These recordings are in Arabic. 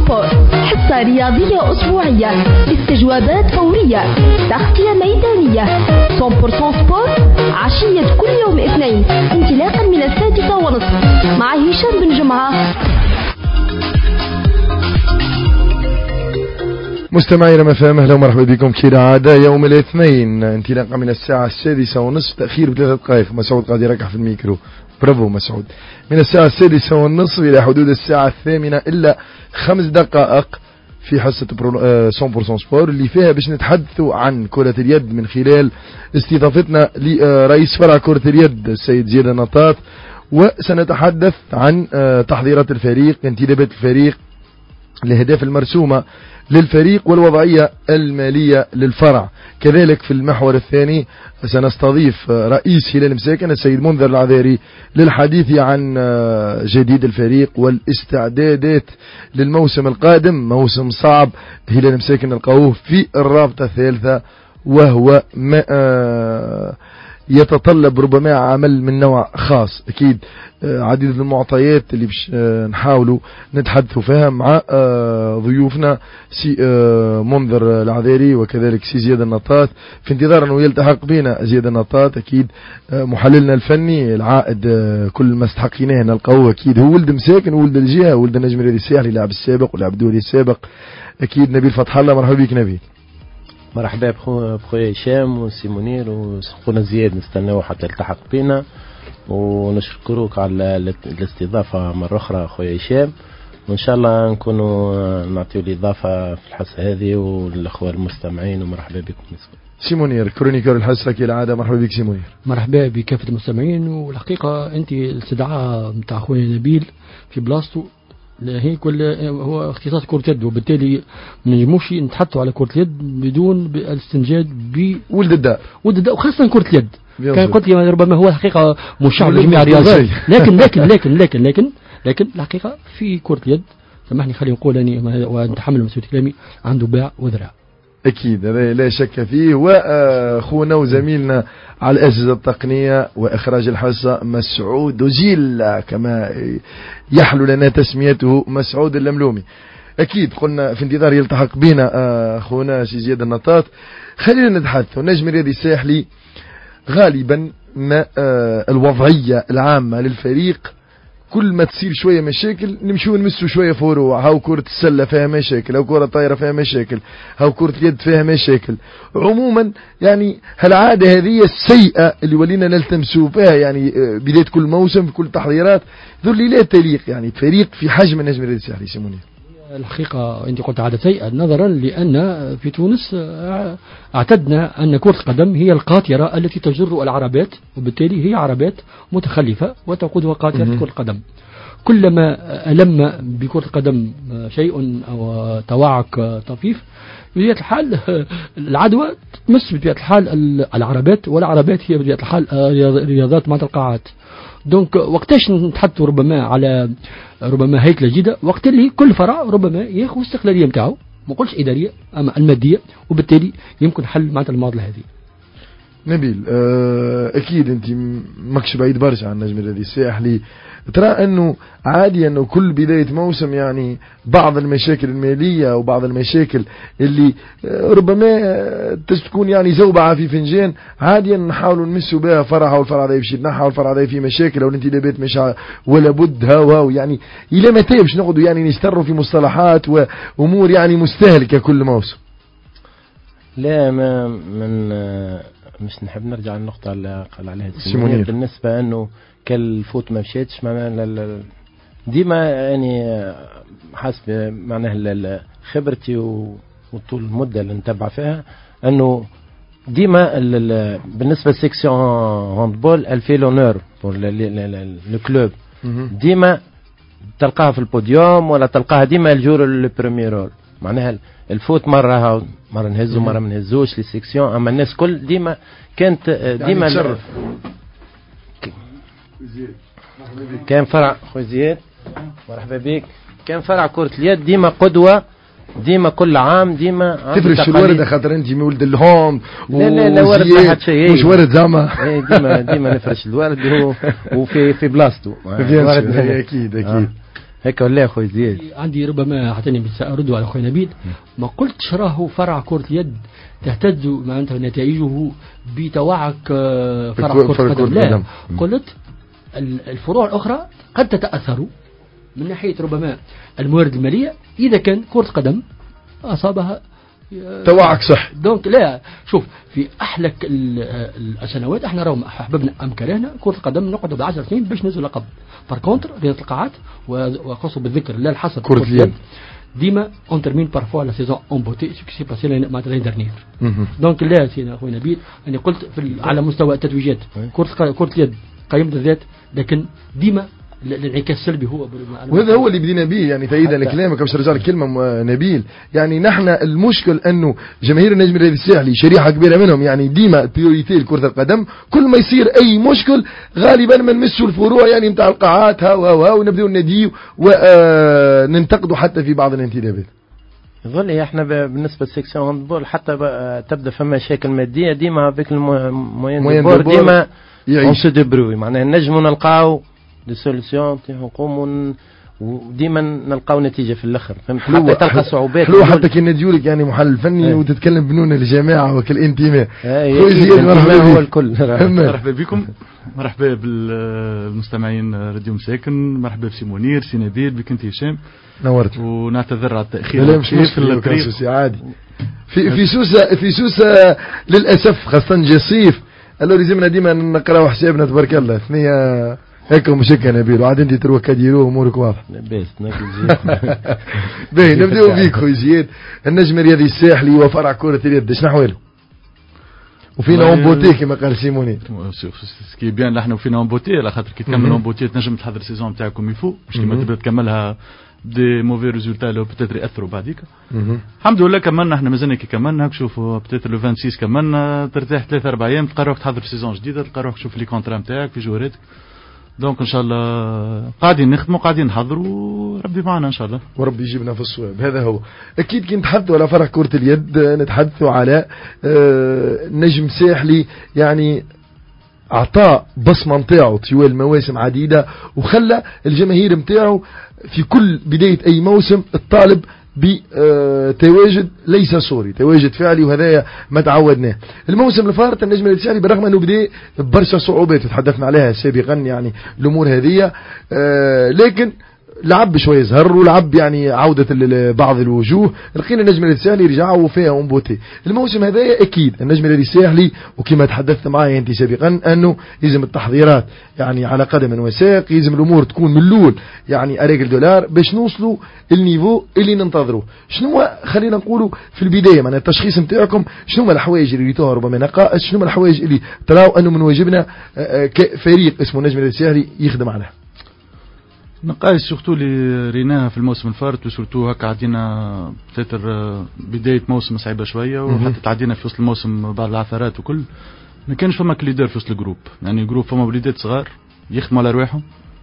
سبور، حصة رياضية أسبوعية، استجوابات فورية، تغطية ميدانية. 100% سبور عشية كل يوم اثنين انطلاقا من 6:30 مع هشام بن جمعة. مستمعينا مفاهيم، اهلا ومرحبا بكم كالعادة يوم الاثنين انطلاقا من الساعة 6:30، تأخير ب3 دقائق. مسعود قاعد يركح في الميكرو، برافو مسعود. من الساعة 6:30 إلى حدود الساعة 8 إلا 5 دقائق في حصة 100% سبور اللي فيها باش نتحدثوا عن كرة اليد من خلال استضافتنا لرئيس فرع كرة اليد السيد زياد النطاط، وسنتحدث عن تحضيرات الفريق، انتدابات الفريق، الأهداف المرسومة للفريق والوضعية المالية للفرع. كذلك في المحور الثاني سنستضيف رئيس هلال مساكن السيد منذر العذاري للحديث عن جديد الفريق والاستعدادات للموسم القادم، موسم صعب هلال مساكن نلقاوه في الرابطة الثالثة، وهو يتطلب ربما عمل من نوع خاص. أكيد عديد المعطيات اللي بش نحاولوا نتحدثوا فيها مع ضيوفنا سي منذر العذاري وكذلك سي زياد النطاط، في انتظار أنه يلتحق بنا زياد النطاط. أكيد محللنا الفني العائد كل ما استحقيناه نلقاوه، أكيد هو ولد مساكن وولد الجهة وولد النجم الرياضي الساحلي، لاعب السابق ولاعب الدولي السابق. أكيد نبيل فتح الله، مرحبا بك نبيل. مرحبا بخويا هشام وسي منير وخونا زياد، نستناو حتى يلتحق بنا، ونشكرك على الاستضافة مرة أخرى خويا هشام، وإن شاء الله نكونوا نعطيو الإضافة في الحصة هذه والأخوة المستمعين، ومرحبا بكم. سي منير كرونيكور الحصة كالعادة، مرحبا بك سي منير. مرحبا بكافة المستمعين. والحقيقة أنت الاستدعاء متاع خويا نبيل في بلاصتو هي كل هو اختصاص كرة يد، وبالتالي ما نجموش نتحدثوا على كرة اليد بدون الاستنجاد بولد الداء وخاصة كرة اليد. كان قلت ربما هو الحقيقة مشعب لجميع الرياضات، لكن الحقيقة في كرة اليد سامحني خلي نقول أني ونتحمل مسؤولية كلامي، عنده باع وذراع. أكيد هذا لا شك فيه. وأخونا وزميلنا على الأجهزة التقنية وإخراج الحصة مسعود وجيل كما يحلو لنا تسميته، مسعود اللملومي. أكيد قلنا في انتظار يلتحق بنا أخونا سي زياد النطاط. خلينا نتحدث النجم الرياضي الساحلي. غالبا ما الوضعية العامة للفريق كل ما تصير شوية مشاكل نمشوا نمسوا شوية فروع، هاو كرة السلة فيها مشاكل، هاو كرة الطائرة فيها مشاكل، هاو كرة اليد فيها مشاكل. عموما يعني هالعادة هذه السيئة اللي ولينا نلتمسوا فيها يعني بداية كل موسم في كل تحضيرات ذل لا تليق يعني فريق في حجم النجم الرياضي الساحلي. سيموني الحقيقة أنت قلت عادة سيئة نظرا لأن في تونس اعتدنا أن كرة القدم هي القاطرة التي تجر العربات، وبالتالي هي عربات متخلفة وتقودها قاطرة كرة القدم. كلما ألم بكرة القدم شيء أو توعك طفيف بطبيعة الحال العدوى تمس بطبيعة الحال العربات، والعربات هي بطبيعة الحال رياضات مع القاعات. دونك وقتاش نتحدثوا ربما على ربما هيكلة جديدة، وقت اللي كل فرع ربما ياخذ استقلالية نتاعو، ما قلتش إدارية أما المادية، وبالتالي يمكن حل معناتها المعضلة هذه. نبيل أكيد أنت ماكش بعيد برشا عن النجم الرياضي الساحلي، ترى أنه عادي أنه كل بداية موسم يعني بعض المشاكل المالية وبعض المشاكل اللي ربما تكون يعني زوبعة في فنجان، عادي أن نحاولوا نمسوا بها فرعها والفرع ذا يمشي نحا والفرع ذا فيه مشاكل أو الانتدابات مش ولا بد هوا يعني إلى متى باش نقعدوا يعني نستروا في مصطلحات وأمور يعني مستهلكة كل موسم. لا ما من مش نحب نرجع للنقطة اللي قال عليها سيمونير بالنسبة أنه كالفوت ما مشيتش معناها ديما يعني حسب معناها خبرتي وطول المدة اللي نتبع فيها أنه ديما بالنسبة للسيكسيون هاندبول الفي لونور بور لو كلوب، ديما تلقاها في البوديوم ولا تلقاها ديما الجور البريمير رول. معناها الفوت مرة نهزو مرة ما نهزوش للسيكسيون، أما الناس كل ديما كانت ديما يعني كان فرع خويا زياد مرحبا بك، كان فرع كرة اليد ديما قدوة، ديما كل عام ديما تفرش الورد خاطر انت مولد الهوم. لا ورد ما حد شيء مش ورد زعما ديما نفرش الورد وفي بلاصتو اكيد هيك ولا يا اخوي زياد؟ عندي ربما اعطيني سأرد على اخوي نبيل. ما قلتش راه فرع كرة اليد تهتز معناتها نتائجه بتوعك فرع كرة القدم، لا، قلت الفروع الأخرى قد تتأثر من ناحية ربما الموارد المالية إذا كان كرة قدم أصابها توعك صح. دونك لا، شوف في أحلك السنوات احنا راهم أحببنا أم كرهنا كرة القدم نقعد ب10 سنين باش ننزل لقب. بار كونتر رياضة القاعات وخاصة بالذكر لا الحصر كرة اليد ديما اون ترمين بارفوا لا سيزون اون بوتي سو كي سي باسي لاني دارنيير. دونك لا سينا اخوي نبيل انا قلت على مستوى التتويجات كرة اليد قيمة الذات، لكن ديما الانعكاس السلبي هو وهذا هو اللي بدينا به. يعني تأييدا لكلامك باش نرجع لكلمة نبيل، يعني نحن المشكل انه جماهير النجم الرياضي الساحلي شريحة كبيرة منهم يعني ديما البريوريتي لكرة القدم، كل ما يصير اي مشكل غالبا ما نمسوا الفروع يعني نتاع القاعات ونبداو نديو وننتقدوا حتى في بعض الانتدابات. يظل احنا بالنسبه للسيكسيون هاندبول حتى تبدا فما مشاكل ماديه ديما بك الموين ديبور ديما اون سو ديبروي، معناها نجموا نلقاو دي سوليسيون نقوموا وديما نلقاو نتيجه في الاخر، فهمت؟ حتى تلقى صعوبات حلو حتى كي نديولك يعني محلل فني وتتكلم بنون الجماعه وكالانتماء. هو الكل. مرحبا بكم، مرحبا بالمستمعين راديو مساكن، مرحبا بسي منير، سي نبيل، بك انت هشام، نورت ونعتذر على التاخير. لا مش مشكل عادي. في سوسه للاسف خاصه جسيف قالوا لازمنا ديما نقراو حسابنا تبارك الله ثنيه هيك مش هيك نبيل وعاد انت تروح كديروه امورك واضحه. بس باهي نبداو بيك خويا زياد. النجم الرياضي الساحلي وفرع كرة اليد شنو احواله؟ وفينا اون بوتي كما قال سيموني. سكي بيان نحن وفينا اون بوتي على خاطر كي تكمل اون بوتي تنجم تحضر السيزون نتاعكم يفو، مش كيما تبدا تكملها دي موفي ريزولتا لو بتاتر ياثروا بعديك. الحمد لله كملنا، احنا مازلنا كي كملنا شوفوا بتاتر لو 26 كملنا، ترتاح 3-4 ايام تلقى روحك تحضر سيزون جديده، تلقى روحك تشوف لي كونترا نتاعك في جواراتك. دونك ان شاء الله قاعدين نخدموا قاعدين نحضروا، ربي معنا ان شاء الله وربي يجيبنا في الصواب. هذا هو اكيد كي نتحدثوا على فرح كرة اليد نتحدثوا على نجم ساحلي يعني اعطاه بصمه نتاعو طوال المواسم عديده، وخلى الجماهير نتاعو في كل بدايه اي موسم الطالب بتواجد ليس صوري، تواجد فعلي، وهذا ما تعودناه. الموسم الفارط النجم الساحلي برغم انه بدا برشا صعوبات وتحدثنا عليها سابقا يعني الامور هذه، لكن لعب شويه زهر ولعب يعني عودة بعض الوجوه، لقينا النجم الساحلي رجعوا فيها ومبوتي. الموسم هذا اكيد النجم الساحلي وكما تحدثت معي انت سابقا انه يلزم التحضيرات يعني على قدم وساق، يلزم الامور تكون من الاول يعني أريجل دولار باش نوصلوا النيفو اللي ننتظروه. شنو خلينا نقولوا في البدايه معناها التشخيص نتاعكم، شنو الحوايج اللي ريتوها ربما نقائص، شنو الحوايج اللي تراو انه من واجبنا كفريق اسمه النجم الساحلي يخدم عليها؟ نقايس سورتو اللي ريناها في الموسم الفارط، وسورتو هكا عدينا بتاتر بداية موسم صعيبة شوية، وحتى تعدينا في وسط الموسم بعض العثرات وكل. ما كانش فما كليدر في وسط الجروب، يعني الجروب فما وليدات صغار يخدموا على رواحهم،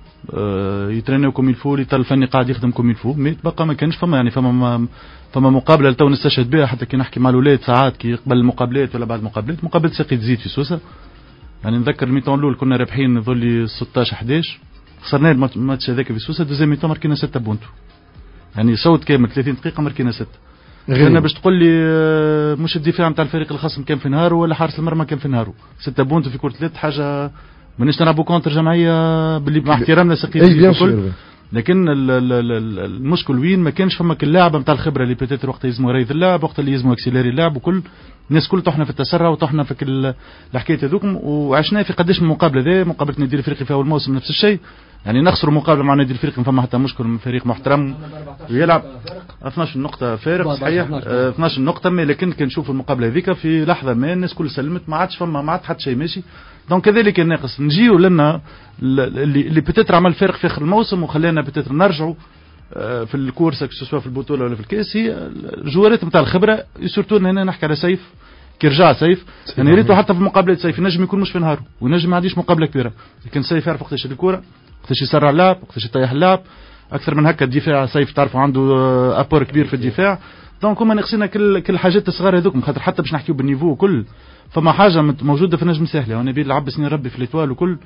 يترينيو كوم يلفو، اللي الفني قاعد يخدم كوم يلفو، مي تبقى ما كانش فما يعني فما مقابلة لتو نستشهد بها. حتى كي نحكي مع الولاد ساعات كي قبل المقابلات ولا بعد المقابلات، مقابلة ساقي تزيد في سوسة. يعني نذكر الميتون الاول كنا رابحين نظل 16-11، خسرنا الماتش هذاك في سوسه، دوزيام ميتون ماركينا 6 بونتو، يعني صوت كامل 30 دقيقه ماركينا 6. انا باش تقول لي مش الدفاع نتاع الفريق الخصم كان في نهاره ولا حارس المرمى كان في نهاره، 6 بونتو في كره اليد حاجه مانيش نلعبوا كونتر جمعيه باللي مع احترامنا سقيتي الكل. لكن المشكل وين ما كانش فما اللاعب نتاع الخبره اللي بيتيتر وقت يلزموا يريض اللاعب، وقت اللي يلزموا اكسيلاري اللاعب، وكل الناس كل طحنا في التسرع وطحنا في الحكايه هذوكم، وعشنا في قداش من مقابله ذا مقابله نادي الافريقي في اول موسم نفس الشيء، يعني نخسروا مقابله مع نادي الافريقي فما حتى مشكل من فريق محترم ويلعب 12 نقطه فارق صحيح 12 نقطه، لكن كان نشوف المقابله هذيك في لحظه ما الناس كل سلمت، ما عادش فما ما عاد حتى شيء ماشي. دونك كذلك الناقص نجيو لنا اللي بتتر عمل فارق في اخر الموسم وخلانا بتتر نرجعوا في الكورس سواء في البطوله ولا في الكاس، هي الجوارات نتاع الخبره. سورتو هنا نحكي على سيف كي رجع سيف، يعني ريتو حتى في مقابله سيف نجم يكون مش في نهاره ونجم ما عنديش مقابله كبيره، لكن سيف يعرف وقتاش الكره، وقتاش يسرع اللعب، وقتاش يطيح اللعب اكثر من هكا. الدفاع سيف تعرفوا عنده ابور كبير في الدفاع. دونك هما ناقصين كل الحاجات الصغار هذوك، خاطر حتى باش نحكيو بالنيفو وكل فما حاجه موجوده في النجم الساحلي، وانا بي لعب سنين ربي في الاتوال وكل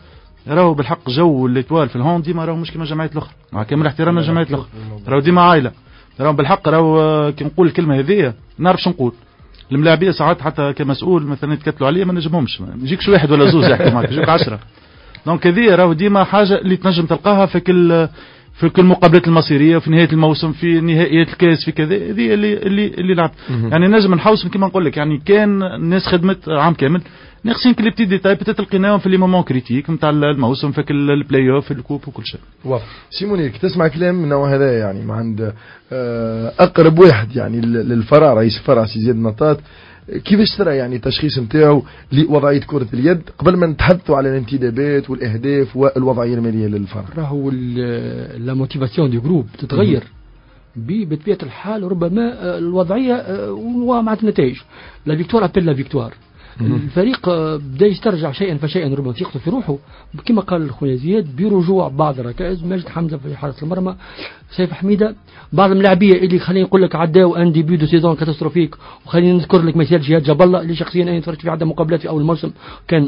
راهو بالحق جو الاتوال في الهون ديما راهو مش كما جمعية الاخرى، مع كامل احترامنا لجمعية الاخرى، راهو ديما عائلة، راهو بالحق راهو كي نقول الكلمة هذه نعرف شو نقول. الملاعبية ساعات حتى كمسؤول مثلا يتكتلوا عليا ما نجمهمش، ما يجيكش واحد ولا زوز يحكي معك، يجيك 10. دونك هذه راهو ديما حاجة اللي تنجم تلقاها في كل مقابلات المصيرية، في نهاية الموسم، في نهائيات الكاس، في كذا، هذه اللي لعب. يعني نجم نحوس كما نقول لك، يعني كان الناس خدمت عام كامل ناقصين كل بتي ديتاي بتاع تلقيناهم في لي مومون كريتيك نتاع الموسم، في كل البلاي اوف، في الكوب وكل شيء. سيموني تسمع كلام من النوع هذا، يعني ما عند اقرب واحد يعني للفرع، رئيس الفرع سي زياد النطاط، كيفاش ترى يعني التشخيص نتاعو لوضعيه كره اليد قبل ما نتحدثوا على الانتدابات والاهداف والوضعيه الماليه للفرع؟ راهو لا موتيفاسيون دي جروب تتغير بطبيعه الحال، ربما الوضعيه ومع النتائج. لا فيكتوار ابل لا فيكتوار، الفريق بدا يسترجع شيئا فشيئا، ربما ثقته في روحه كما قال خويا زياد، برجوع بعض الركائز، ماجد حمزه في حارس المرمى، سيف حميده، بعض اللاعبيه اللي خليني نقول لك عداو ان ديبيو دو سيزون كاتاستروفيك. وخليني نذكر لك مثال جهاد جاب الله اللي شخصيا انا تفرجت في عده مقابلات في اول موسم، كان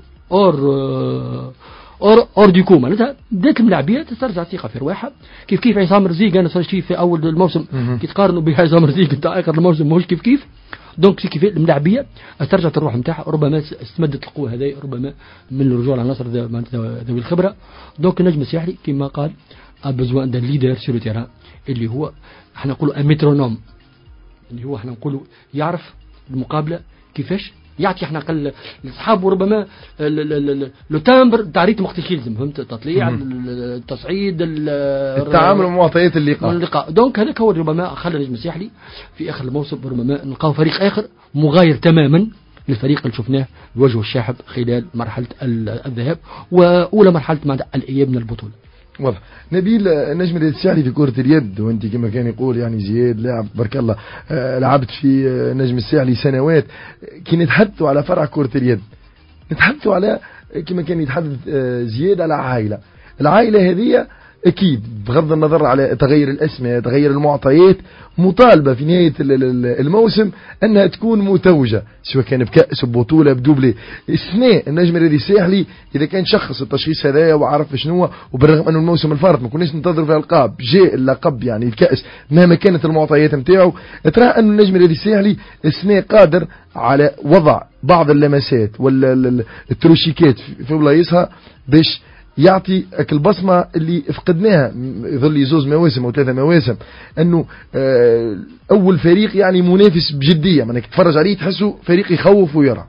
اور دي كوما. معناتها بدات الملاعبيه تسترجع الثقه في رواحها. كيف عصام رزيق انا تفرجت فيه في اول الموسم، كي تقارنوا بعصام رزيق نتاع اخر الموسم ماهوش كيف. دونك كيف الملاعبيه استرجعت الروح نتاعها، ربما استمدت القوه هذه ربما من الرجوع على النصر ذوي الخبره. دونك النجم الساحلي كما قال ابزوان دان ليدر سيرو تيران، اللي هو احنا نقولوا اميترونوم، اللي هو احنا نقولوا يعرف المقابله كيفاش يعطي. احنا قل لاصحابه ربما لو تامبر تاع ريتم وقت يلزم، فهمت، تطليع التصعيد التعامل مع معطيات اللقاء. دونك هذاك هو ربما خلى النجم الساحلي في اخر الموسم ربما نلقاو فريق اخر مغاير تماما للفريق اللي شفناه بوجه الشاحب خلال مرحله الذهاب واولى مرحله مع الاياب من البطوله. واضح. نبيل، نجم الساحلي في كرة اليد، وانت كما كان يقول يعني زياد لاعب بارك الله، لعبت في نجم الساحلي سنوات. كي نتحدثوا على فرع كرة اليد نتحدثوا على كما كان يتحدث زياد على عائلة. العائلة هذه أكيد بغض النظر على تغير الأسماء، تغير المعطيات، مطالبة في نهاية الموسم أنها تكون متوجة، سواء كان بكأس ببطولة بدوبلي. اثناء النجم الرياضي الساحلي إذا كان شخص التشخيص هذايا وعرف شنو، وبالرغم أنه الموسم الفارط ما كناش ننتظر في ألقاب، جاء اللقب يعني الكأس مهما كانت المعطيات نتاعو، ترى أن النجم الرياضي الساحلي اثناء قادر على وضع بعض اللمسات ولا التروشيكات في بلايصها باش يعطي البصمة اللي فقدناها ظل زوز مواسم أو 3 مواسم، أنه أول فريق يعني منافس بجدية، منك تتفرج عليه تحسه فريق يخوف ويرى.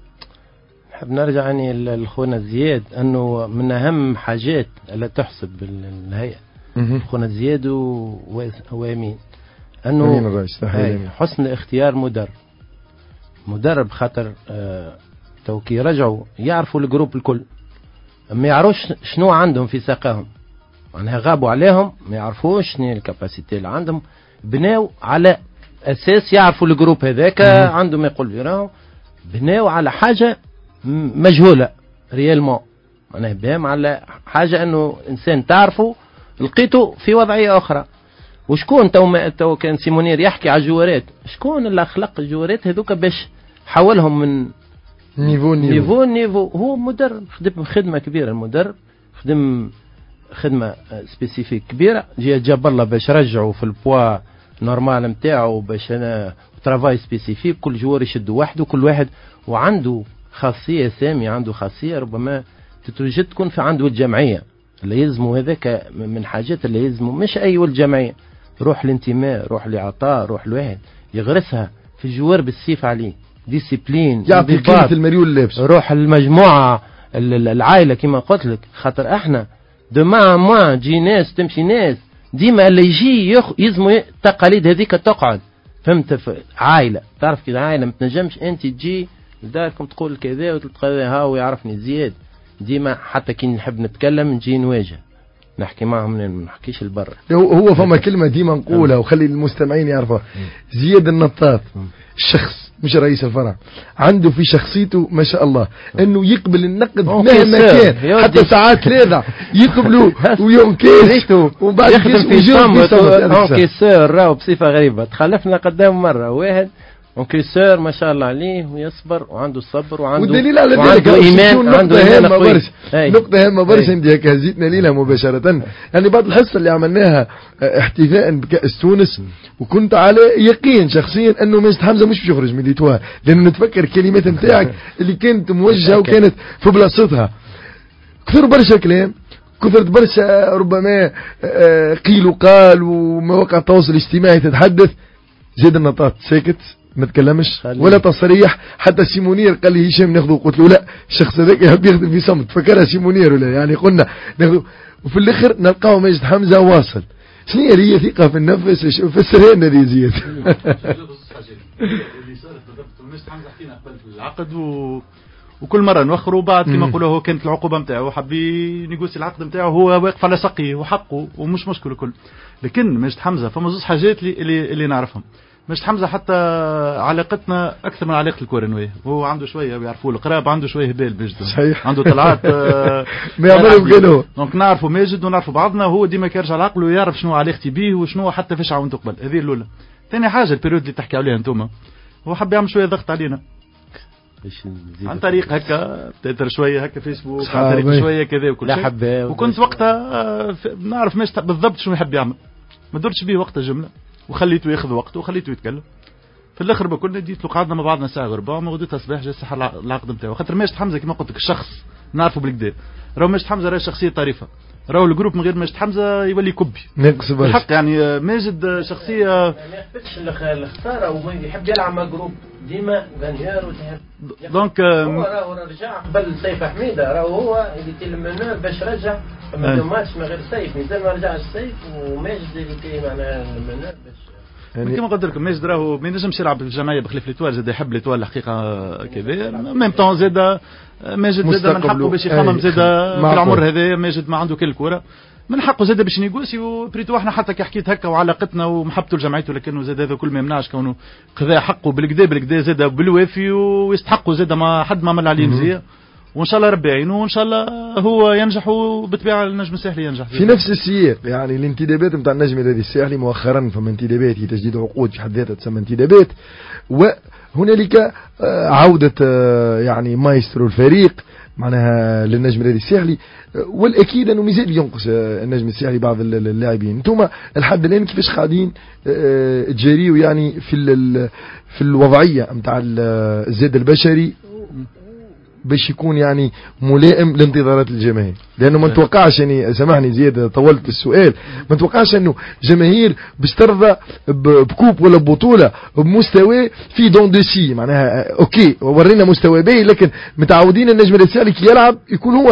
نحب نرجع يعني لخونا زياد، أنه من أهم حاجات لا تحسب بالهيئة خونا زياد ويمين، أنه حسن اختيار مدرب خاطر توكي رجعوا يعرفوا الجروب الكل، ما يعرفوش شنو عندهم في ساقهم، معناها غابوا عليهم ما يعرفوش شنو الكاباسيتي اللي عندهم، بناو على اساس يعرفوا الجروب هذاك عندهم يقول يراو، بناو على حاجه مجهوله ريالمون، معناها بهم على حاجه انه انسان تعرفه لقيته في وضعيه اخرى. وشكون تو كان سيمونير يحكي على الجوارات، شكون اللي خلق الجوارات هذوك باش حولهم من نيفو. هو مدرب خدم خدمة كبيرة، المدرب خدم خدمة سبيسيفيك كبيرة، جاب الله باش رجعوا في البوا نورمال نتاعو، باش انا ترافاي سبيسيفيك، كل جوار يشد وحده، كل واحد وعنده خاصية سامي، عنده خاصية ربما تتوجد تكون في عنده الجمعية اللي يلزموا، هذاك من حاجات اللي يلزموا، مش أي والجمعية، روح الانتماء، روح العطاء، روح الواحد يغرسها في الجوار بالسيف عليه، ديسيبلين، يعطي كلمة المليون لابس، روح المجموعة العائلة كما قلت لك، خاطر احنا دما تجي ناس تمشي ناس، ديما اللي يجي يزموا التقاليد هذيك تقعد، فهمت، في عائلة تعرف كذا عائلة ما تنجمش انت تجي لداركم تقول كذا وتلقى هاو يعرفني زياد، ديما حتى كي نحب نتكلم نجي نواجه نحكي معهم، ما نحكيش البر. هو فما كلمة ديما نقولها وخلي المستمعين يعرفوها، زياد النطاط شخص مش رئيس الفرع، عنده في شخصيته ما شاء الله انه يقبل النقد مهما كان، حتى ساعات لا يقبلوا وينكس وبعد يخدم في صمت. اوكي سير راهو بصفة غريبة تخلفنا قدام مرة واحد وكريسور ما شاء الله عليه ويصبر وعنده الصبر وعنده والدليل على ذلك إيمان، نقطة هامة برشا انت هكا زيتنا ليلة مباشرة. يعني بعد الحصة اللي عملناها احتفاء بكأس تونس وكنت على يقين شخصيا انه ماجد حمزة مش باش يخرج من ليتوان، لانه نتفكر الكلمات نتاعك اللي كانت موجهة وكانت في بلاصتها. كثر برشا كلام، كثرت برشا ربما قيل وقال ومواقع التواصل الاجتماعي تتحدث. زيد النطاط ساكت ما تكلمش ولا تصريح. حتى سيمونير قال لي هشام ناخذه، قلت له لا، الشخص هذاك يحب يخدم في صمت، فكرها سيمونير ولا يعني قلنا ناخذه. وفي الاخر نلقاو ماجد حمزة واصل. شنو هي ثقة في النفس في السريان هذه زياد؟ اللي صارت بالضبط ماجد حمزة حكينا قبل في العقد وكل مرة نوخروا بعد كما نقولوا هو كانت العقوبة نتاعو حبي نيغوسي العقد نتاعو، هو واقف على سقيه وحقه ومش مشكل الكل. لكن ماجد حمزة فما زوج حاجات اللي نعرفهم. ماجد حمزة حتى علاقتنا أكثر من علاقة الكورنوية، هو عنده شوية بيعرفوه القراب، عنده شوية هبال ماجد، صحيح عنده طلعات ما يعملوا بقلوه. دونك نعرفوا ماجد ونعرفوا بعضنا، وهو ديما كيرجع لعقله ويعرف شنو علاقتي بيه وشنو حتى فاش عاونته قبل. هذه الأولى. ثاني حاجة البريود اللي تحكي عليها أنتوما، هو حب يعمل شوية ضغط علينا عن طريق هكا تتر شويه هكا فيسبوك، عن طريق شويه كذا وكل شيء. وكنت وقتها نعرف ماش بالضبط شنو يحب يعمل، ما درتش بيه وقت الجمله وخليته ياخذ وقته وخليته يتكلم. في الاخر بكل ديت له قعدنا مع بعضنا ساعه وربع وغديتها صباح جا الصحه العقد نتاعو. خاطر ماجد حمزه كما قلت لك الشخص نعرفه بالكدا، راهو ماجد حمزه راهي شخصيه طريفه، راهو الجروب من غير ماجد حمزه يولي كبي ناقص برشا الحق. يعني ماجد شخصيه ما يحبش الخساره ويحب يلعب مع جروب ديما غنيار وتهب. دونك هو راهو رجع قبل سيف حميده، راهو هو اللي تلمنا باش رجع ما ماتش من غير سيف، مازال ما رجعش سيف وماجد اللي كي معناها المنال باش يعني كما قلت لكم ماجد راهو ما ينجمش يلعب في الجمعيه بخلاف ليتوال، زاد يحب ليتوال الحقيقه كذا. ميم طون زاد ماجد زاد من حقه باش يخمم زاد في العمر هذا. ماجد ما عنده كل الكره من حقه زاد باش نيغوسي وبريتو احنا حتى كي حكيت هكا وعلاقتنا ومحبته لجمعيته، لكنه زاد هذا كل ما يمنعش كونه خذا حقه بالكدا زاد بالوافي ويستحقوا زاد ما حد ما عمل عليه مزيه. وان شاء الله ربي يعينه وان شاء الله هو ينجح وبالطبيعه النجم الساحلي ينجح في نفس السياق. يعني الانتدابات نتاع النجم الذي الساحلي مؤخرا فما انتدابات هي تجديد عقود في حد ذاتها تسمى انتدابات، وهنالك عوده يعني مايسترو الفريق معناها للنجم الذي الساحلي، والاكيد انه مازال ينقص النجم الساحلي بعض اللاعبين. انتم الحد الان كيفاش قاعدين تجاريوا يعني في الوضعيه نتاع الزاد البشري باش يكون يعني ملائم لانتظارات الجماهير؟ لانه ما نتوقعش، يعني سامحني زياد طولت السؤال، ما نتوقعش انه جماهير باش ترضى بكوب ولا ببطوله بمستوى في دون دو سي. معناها اوكي ورينا مستوى باهي، لكن متعودين النجم الساحلي كي يلعب يكون هو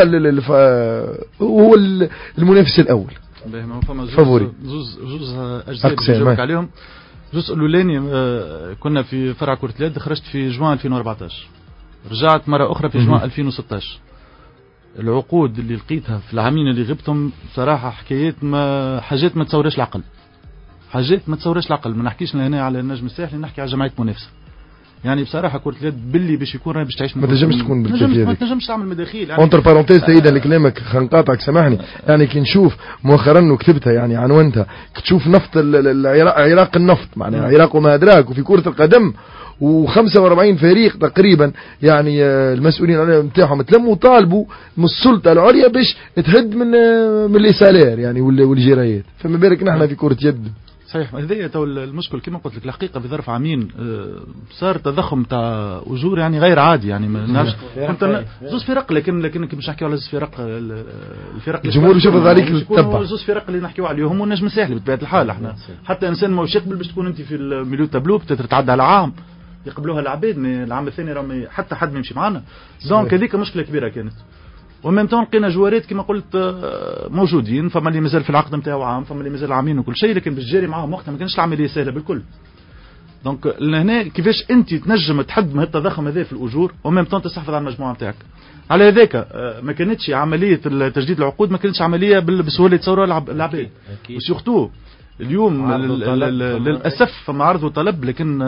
هو المنافس الاول. فما زوز اجزاء نجاوبك عليهم. الجزء الاولاني كنا في فرع كرة اليد، خرجت في جوان 2014، رجعت مرة أخرى في جماعة 2016. العقود اللي لقيتها في العامين اللي غبتهم صراحة حاجات ما تصورش العقل، حاجات ما تصورش العقل. ما نحكيش هنا على النجم الساحلي، نحكي على جمعية منافسة. يعني بصراحة كرة اليد باللي باش يكون باش تعيش ما تنجمش تكون بالكيفية، ما تنجمش تعمل مداخيل. يعني اونتر بارونتيز تأييدا لكلامك خنقاطعك سامحني، يعني كي نشوف مؤخرا وكتبتها يعني عنوانتها تشوف نفط عراق النفط، معناها عراق وما أدراك، وفي كرة القدم و45 فريق تقريبا يعني المسؤولين نتاعهم تلموا وطالبوا من السلطة العليا باش تهد من لي سالير يعني والجرايات. فما بالك نحن في كرة يد. صحيح. هذه تو المشكل كما قلت لك الحقيقه في ظرف عامين صار تضخم تاع اجور يعني غير عادي. يعني ما نعرفش كنت زوز فرق، لكن مش نحكيو على زوز فرق، الفرق الجمهور يشوف ذلك تبع زوز فرق اللي نحكيو عليهم والنجم الساحلي بطبيعه الحال. احنا حتى انسان ماهوش يقبل باش تكون انت في الميليو تابلو تتعدى على عام يقبلوها العباد، العام الثاني راهم حتى حد ما يمشي معنا. دونك هذيك مشكله كبيره كانت. ومن تون لقينا جوارات كما قلت موجودين، فما اللي مازال في العقد نتاعو عام، فما اللي مازال عامين وكل شيء، لكن باش تجاري معاهم وقتها ما كانش العمليه سهله بالكل. دونك لهنا كيفاش انت تنجم تحد من التضخم هذا في الاجور ومن تون تستحفظ على المجموعه نتاعك. على هذاك ما كانتش عمليه تجديد العقود، ما كانتش عمليه بالسهوله يتصوروا العباد. وسورتو اليوم للاسف فما عرض وطلب، لكن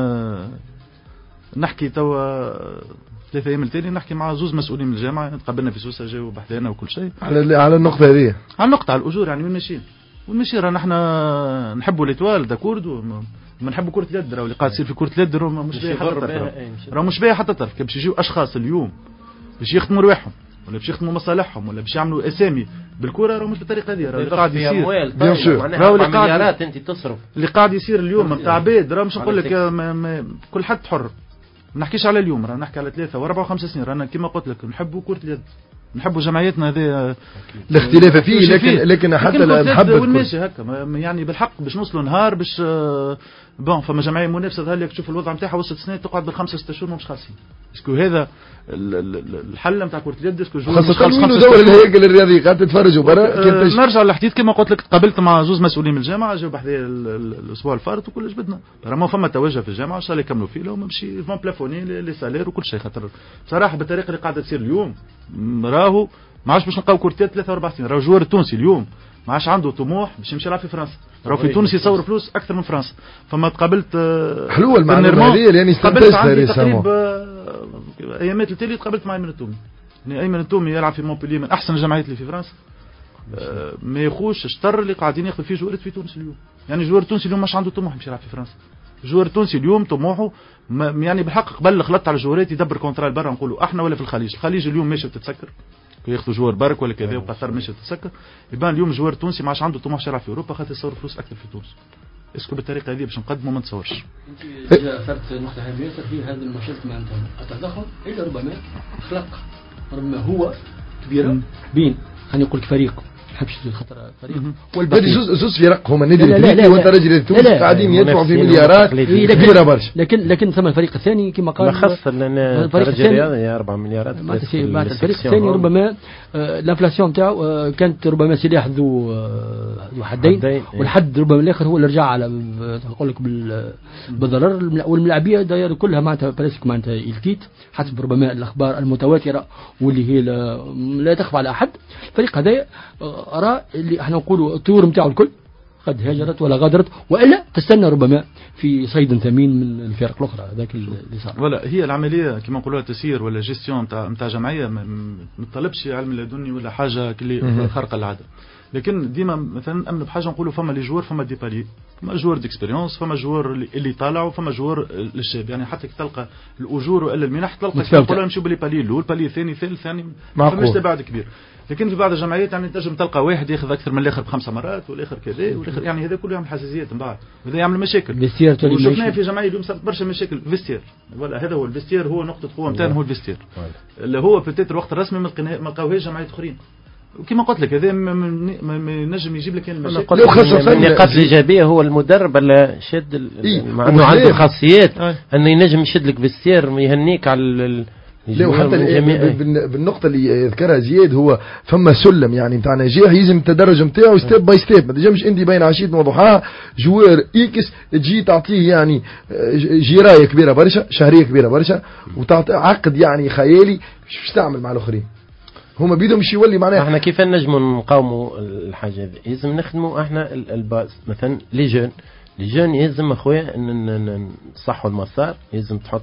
نحكي توا 3 أيام التالي نحكي مع زوز مسؤولين من الجامعة، تقابلنا في سوسة جاوا بحثنا وكل شيء على النقطة هذه، على النقطة على الأجور. يعني وين ماشيين رانا احنا نحبوا الإتوال داكورد ما نحبوا كرة اليد، راهو اللي قاعد يصير في كرة اليد مش باهي حتى طرف، راهو مش باهي حتى طرف. كي باش يجيو اشخاص اليوم باش يخدموا رواحهم ولا باش يخدموا مصالحهم ولا باش يعملوا اسامي بالكره، راهو مش بالطريقه هذه. راهو اللي قاعد يصير بيان سور، راهو اللي مليارات انت تصرف، اللي قاعد يصير اليوم نتاع عباد. راهو مش نقول لك كل حد حر، ما نحكيش على اليوم، رانا نحكي على 3 و4 و5 سنين. رانا كما قلت لك نحبوا كرة اليد، نحبوا جمعيتنا هذه الاختلاف فيه، لكن حتى المحبة وين ماشي هكا يعني بالحق باش نوصلوا نهار باش بون فما جمعيه منافسه ظهر لك تشوف الوضع نتاعها وسط سنين تقعد بالخمسة 6 شهور مش خالصين. اسكو هذا الحل نتاع كرة اليد؟ اسكو خاصة وين دور الهيكل الرياضي قاعد تتفرجوا برا؟ نرجع للحديث كما قلت لك، تقابلت مع زوز مسؤولين من الجامعه جاوا بحذايا الاسبوع الفارط وكل جبدنا، راه فما توجه في الجامعه ان شاء الله يكملوا فيه، لهم ماشي فون بلافوني لي سالير وكل شيء. خاطر بصراحه بالطريقه اللي قاعده تصير اليوم راهو ما عادش باش نلقاو كرة اليد 3 و4 سنين. راهو الجوار التونسي اليوم ما عادش عنده طموح باش يمشي يلعب في فرنسا، راهو في تونس يصور فلوس اكثر من فرنسا. فما تقابلت حلوه المعلومه هذه اللي استنتجتها تقريبا ايامات التالي. تقابلت مع ايمن التومي، يعني ايمن التومي يلعب في مونبولييه من احسن الجمعيات اللي في فرنسا، ما يخوش الشطر اللي قاعدين ياخذوا فيه جوارات في تونس اليوم. يعني جوار تونسي اليوم مش عنده طموح باش يلعب في فرنسا. جوار تونسي اليوم طموحه يعني بالحق قبل خلطت على الجوارات يدبر كونترا برا، نقولوا احنا ولا في الخليج. الخليج اليوم ماشي بتتسكر ياخذوا جوار برك ولا كذا، وقطر ماشي بتتسكر. يبان اليوم جوار تونسي ما عادش عنده طموح يلعب في اوروبا خاطر يصور فلوس اكثر في تونس. اسكو بالطريقه هذه باش نقدموا ما نتصورش. انت اثرت نقطه هامه في هذا المشهد معناتها التضخم الا ربما خلق ربما هو كبيره بين خلينا نقول فريق حبش خطر فريق والباقي زوز فرق هما النادي الافريقي والترجي التونسي قاعدين يدفعوا في مليارات كبيره برشا. لكن ثم الفريق الثاني كما قال خاص الترجي الرياضي 4 مليارات. بعد الفريق الثاني ربما الانفلاسيون نتاعو كانت ربما سلاح ذو حدين، والحد ربما الاخر هو اللي رجع على نقول لك بالضرر. والملاعبيه داير كلها معناتها بريسك معناتها الكيت حسب ربما الاخبار المتواتره واللي هي لا تخفى على احد. الفريق هذا أرى اللي احنا نقولوا الطيور نتاعو الكل قد هاجرت ولا غادرت، والا تستنى ربما في صيد ثمين من الفرق الاخرى. هذاك اللي صار ولا هي العمليه كما نقولوها تسيير ولا جيستيون نتاع جمعيه ما تطلبش علم لدني ولا حاجه اللي خارقه العاده. لكن ديما مثلا نامنوا بحاجه نقولوا فما لي جوار، فما دي بالي، فما جوار ديكسبيريونس، فما جوار اللي طالعوا، فما جوار للشاب. يعني حتى تلقى الاجور والا المنح تلقى يقولوا نمشيو بالي بالي الاول بالي الثاني ثالث ثاني ما فماش تباعد كبير. لكن في بعض الجمعيات يعني تنجم تلقى واحد ياخذ اكثر من الاخر ب5 مرات والاخر كذا والاخر، يعني هذا كله يعمل حساسيات من بعد وهذا يعمل مشاكل. وشفناه في جمعيه اليوم صارت برشا مشاكل فيستير. ولا هذا هو الفيستير، هو نقطه قوه نتاعنا هو الفيستير اللي هو في الوقت الرسمي ما لقاوهاش جمعيات اخرين. وكما قلت لك هذا ما ينجم يجيب لك المشاكل. النقاط الايجابيه هو المدرب اللي شد مع انه عنده خاصيات انه ينجم يشد لك بالسير يهنيك على لو حتى بالنقطة اللي يذكرها زياد هو فما سلم يعني نتاع نجاح يلزم التدرج نتاعو ستيب باي ستيب. ما تنجمش انت بين عشية وضحاها جوار اكس تجي تعطيه يعني جراية كبيرة برشا، شهرية كبيرة برشا، وتعطي عقد يعني خيالي باش تعمل مع الاخرين. هما بيدهم شي يولي معناها. احنا كيف نجموا نقاوموا الحاجة هذه؟ لازم نخدموا احنا الباز. مثلا لي جون يلزم اخويا نصحوا المسار، لازم تحط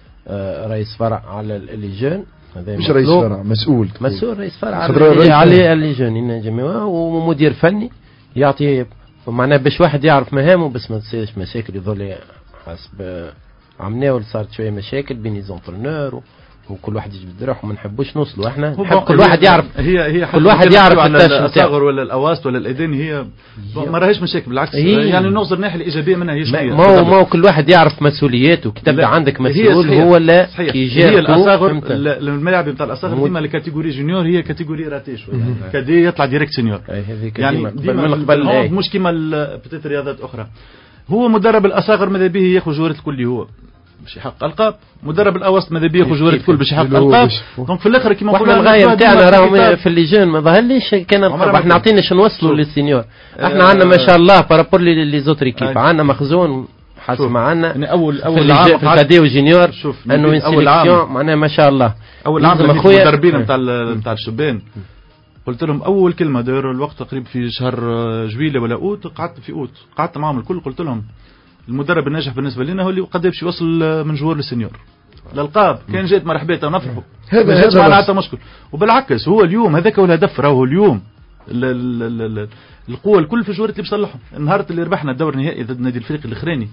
رئيس فرع على الليجون. مش رئيس فرع، مسؤول رئيس فرع على الليجون جميعا، ومدير فني يعطي معناه باش واحد يعرف مهامه بس ما تصيرش مشاكل. يظل حسب عملنا صارت شويه مشاكل بين زونترونور وكل واحد يجبد روحه. ما نحبوش نوصلوا احنا نحب كل واحد يعرف. هي كل واحد يعرف الصغر ولا الاواسط ولا الاذان. هي ما راهيش مشاكل بالعكس، يعني نوصل الناحيه الايجابيه منها هي شويه. ما كل واحد يعرف مسؤوليته. كتبدا عندك مسؤول هو لا هي الاصغر. الملاعب نتاع الاصغر ديما الكاتيجوري جونيور هي كاتيجوري راتي شويه، كدي يطلع ديريكت سينيور. يعني ديما من قبل مش كيما بتات رياضات اخرى. هو مدرب الاصغر ماذا به ياخذ جوره الكل هو باش يحقق القاب. مدرب الاوسط ماذا بيه ياخذ جوله الكل باش يحقق القاب. دونك في الاخر كيما نقولوا الغايه نتاعنا راهم في الليجون ما ظهرليش كان احنا عطيناش نوصلوا للسينيور. احنا عندنا ما شاء الله بارابور لي زوتري كيب عندنا مخزون حسب معنا. يعني اول عام في الكاديو جونيور انه اول عام معناها ما شاء الله. اول عام المدربين نتاع الشبان قلت لهم اول كلمه داروا الوقت تقريبا في شهر جويله ولا اوت. قعدت معهم الكل قلت لهم المدرب الناجح بالنسبه لنا هو اللي قد باش يوصل من جوار للسنيور الالقاب. كان جات مرحبا ونفرحوا هذا معناتها مشكل. وبالعكس هو اليوم هذاك هو الهدف. راهو اليوم القوه الكل في الجوارات اللي بصلحهم. النهار اللي ربحنا الدور النهائي ضد نادي الفريق الاخراني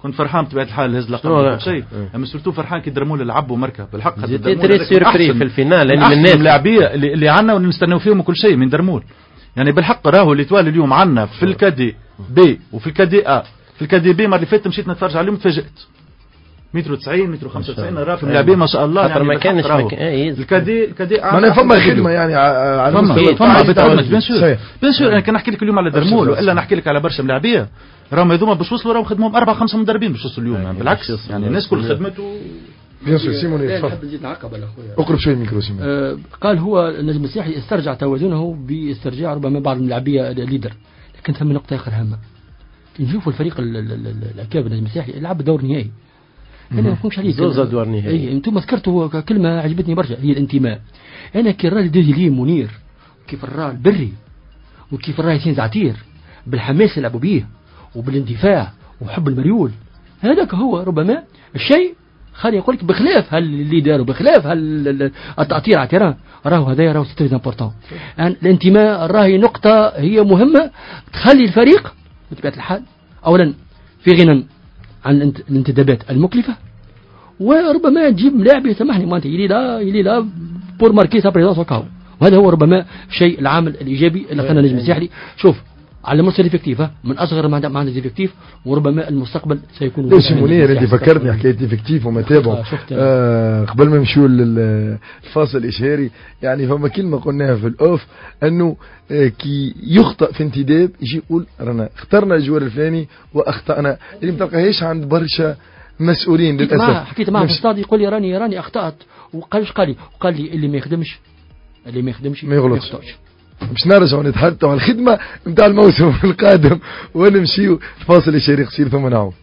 كنت فرحان بطبيعه الحال هز لقب شيء، اما سورتو فرحان كي درمول لعبوا مركب بالحق تري سيربري في الفينال يعني من الناس اللاعبيه اللي عندنا ونستناو فيهم كل شيء من درمول. يعني بالحق راهو الاتوال اليوم عندنا في الكادي بي وفي الكادي ا. في الكادي بي المره اللي فاتت مشيت نتفرج عليهم تفاجئت. متر 90 متر 95 راه في اللاعبين ما شاء الله يعني ما كانش الكادي ما فما خدمه يعني على مستوى فما بيان سور. انا كان نحكي لك اليوم على درمول والا نحكي لك على برشا ملاعبيه راهم هذوما باش وصلوا راهم خدمهم 4-5 مدربين باش وصلوا اليوم. يعني بالعكس يعني الناس كل خدمته بيان سور. سيموني نحب نزيد نعقب على اخويا اقرب شوي الميكرو سيموني. قال هو النجم الساحلي استرجع توازنه باسترجاع ربما بعض اللاعبيه الليدر، لكن ثم نقطه اخر هامه كي نشوفوا الفريق الاكابر النجم الساحلي يلعب دور نهائي. انا ما نفهمش عليك زوز ادوار نهائي. انتم ذكرتوا كلمه عجبتني برشا هي الانتماء. انا كي نرى الدجلي منير كيف نرى البري وكيف نرى ياسين زعتير بالحماس يلعبوا بيه وبالاندفاع وحب المريول، هذاك هو ربما الشيء خلي يقول لك بخلاف اللي داروا بخلاف التأطير على التيران راهو هذا راهو سي امبورطون. الانتماء راهي نقطة هي مهمة تخلي الفريق بطبيعة الحال أولا في غنى عن الانتدابات المكلفة، وربما تجيب لاعب يسمحني ما يلي لا بور ماركي سا بريزونس وكاو، وهذا هو ربما الشيء العامل الإيجابي اللي خلنا نجم الساحلي. شوف على مستوى الافكتيف من اصغر ما عندنا الافكتيف وربما المستقبل سيكون. ليش منير انت فكرتني حكايه افكتيف وما تابعوا قبل ما نمشيو للفاصل الاشهاري. يعني فما كلمه قلناها في الاوف انه كي يخطئ في انتداب يجي يقول رانا اخترنا الجوار الفلاني واخطانا، اللي ما تلقاهيش عند برشا مسؤولين للاسف. حكيت معه في الاستاد يقول لي راني اخطات، وقال لي اللي ما يخدمش ما يغلطش. باش نرجعوا نتحدثوا على الخدمة نتاع الموسم القادم ونمشيو فاصل الشريق قصير ثم نعود.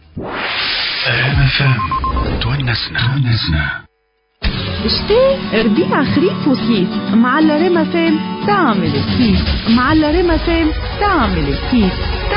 تونسنا شتي ربيع خريف وصيف مع الريما فام تعمل الكيف، مع الريما فام تعمل الكيف.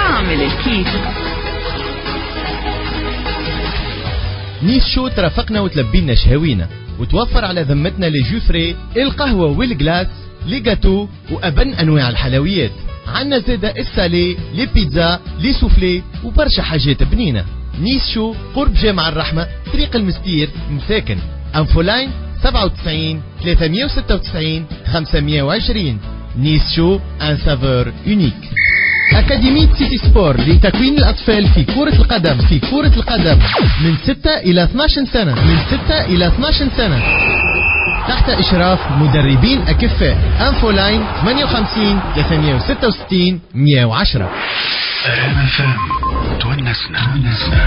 نيس شو ترافقنا وتلبينا شهوينا وتوفر على ذمتنا لي جو فري، القهوة والجلاس، لي جاتو وأبن أنواع الحلويات. عنا زادة السالي، لي بيتزا، لي سوفلي وبرشا حاجات بنينة. نيس شو قرب جامع الرحمة طريق المستير مساكن. أنفولاين 97 396 520. نيس شو ان سافور يونيك. أكاديمية سيتي سبور لتكوين الأطفال في كرة القدم من 6 إلى 12 سنة تحت إشراف مدربين أكفاء. أنفولاين 58 366 110. تونسنا.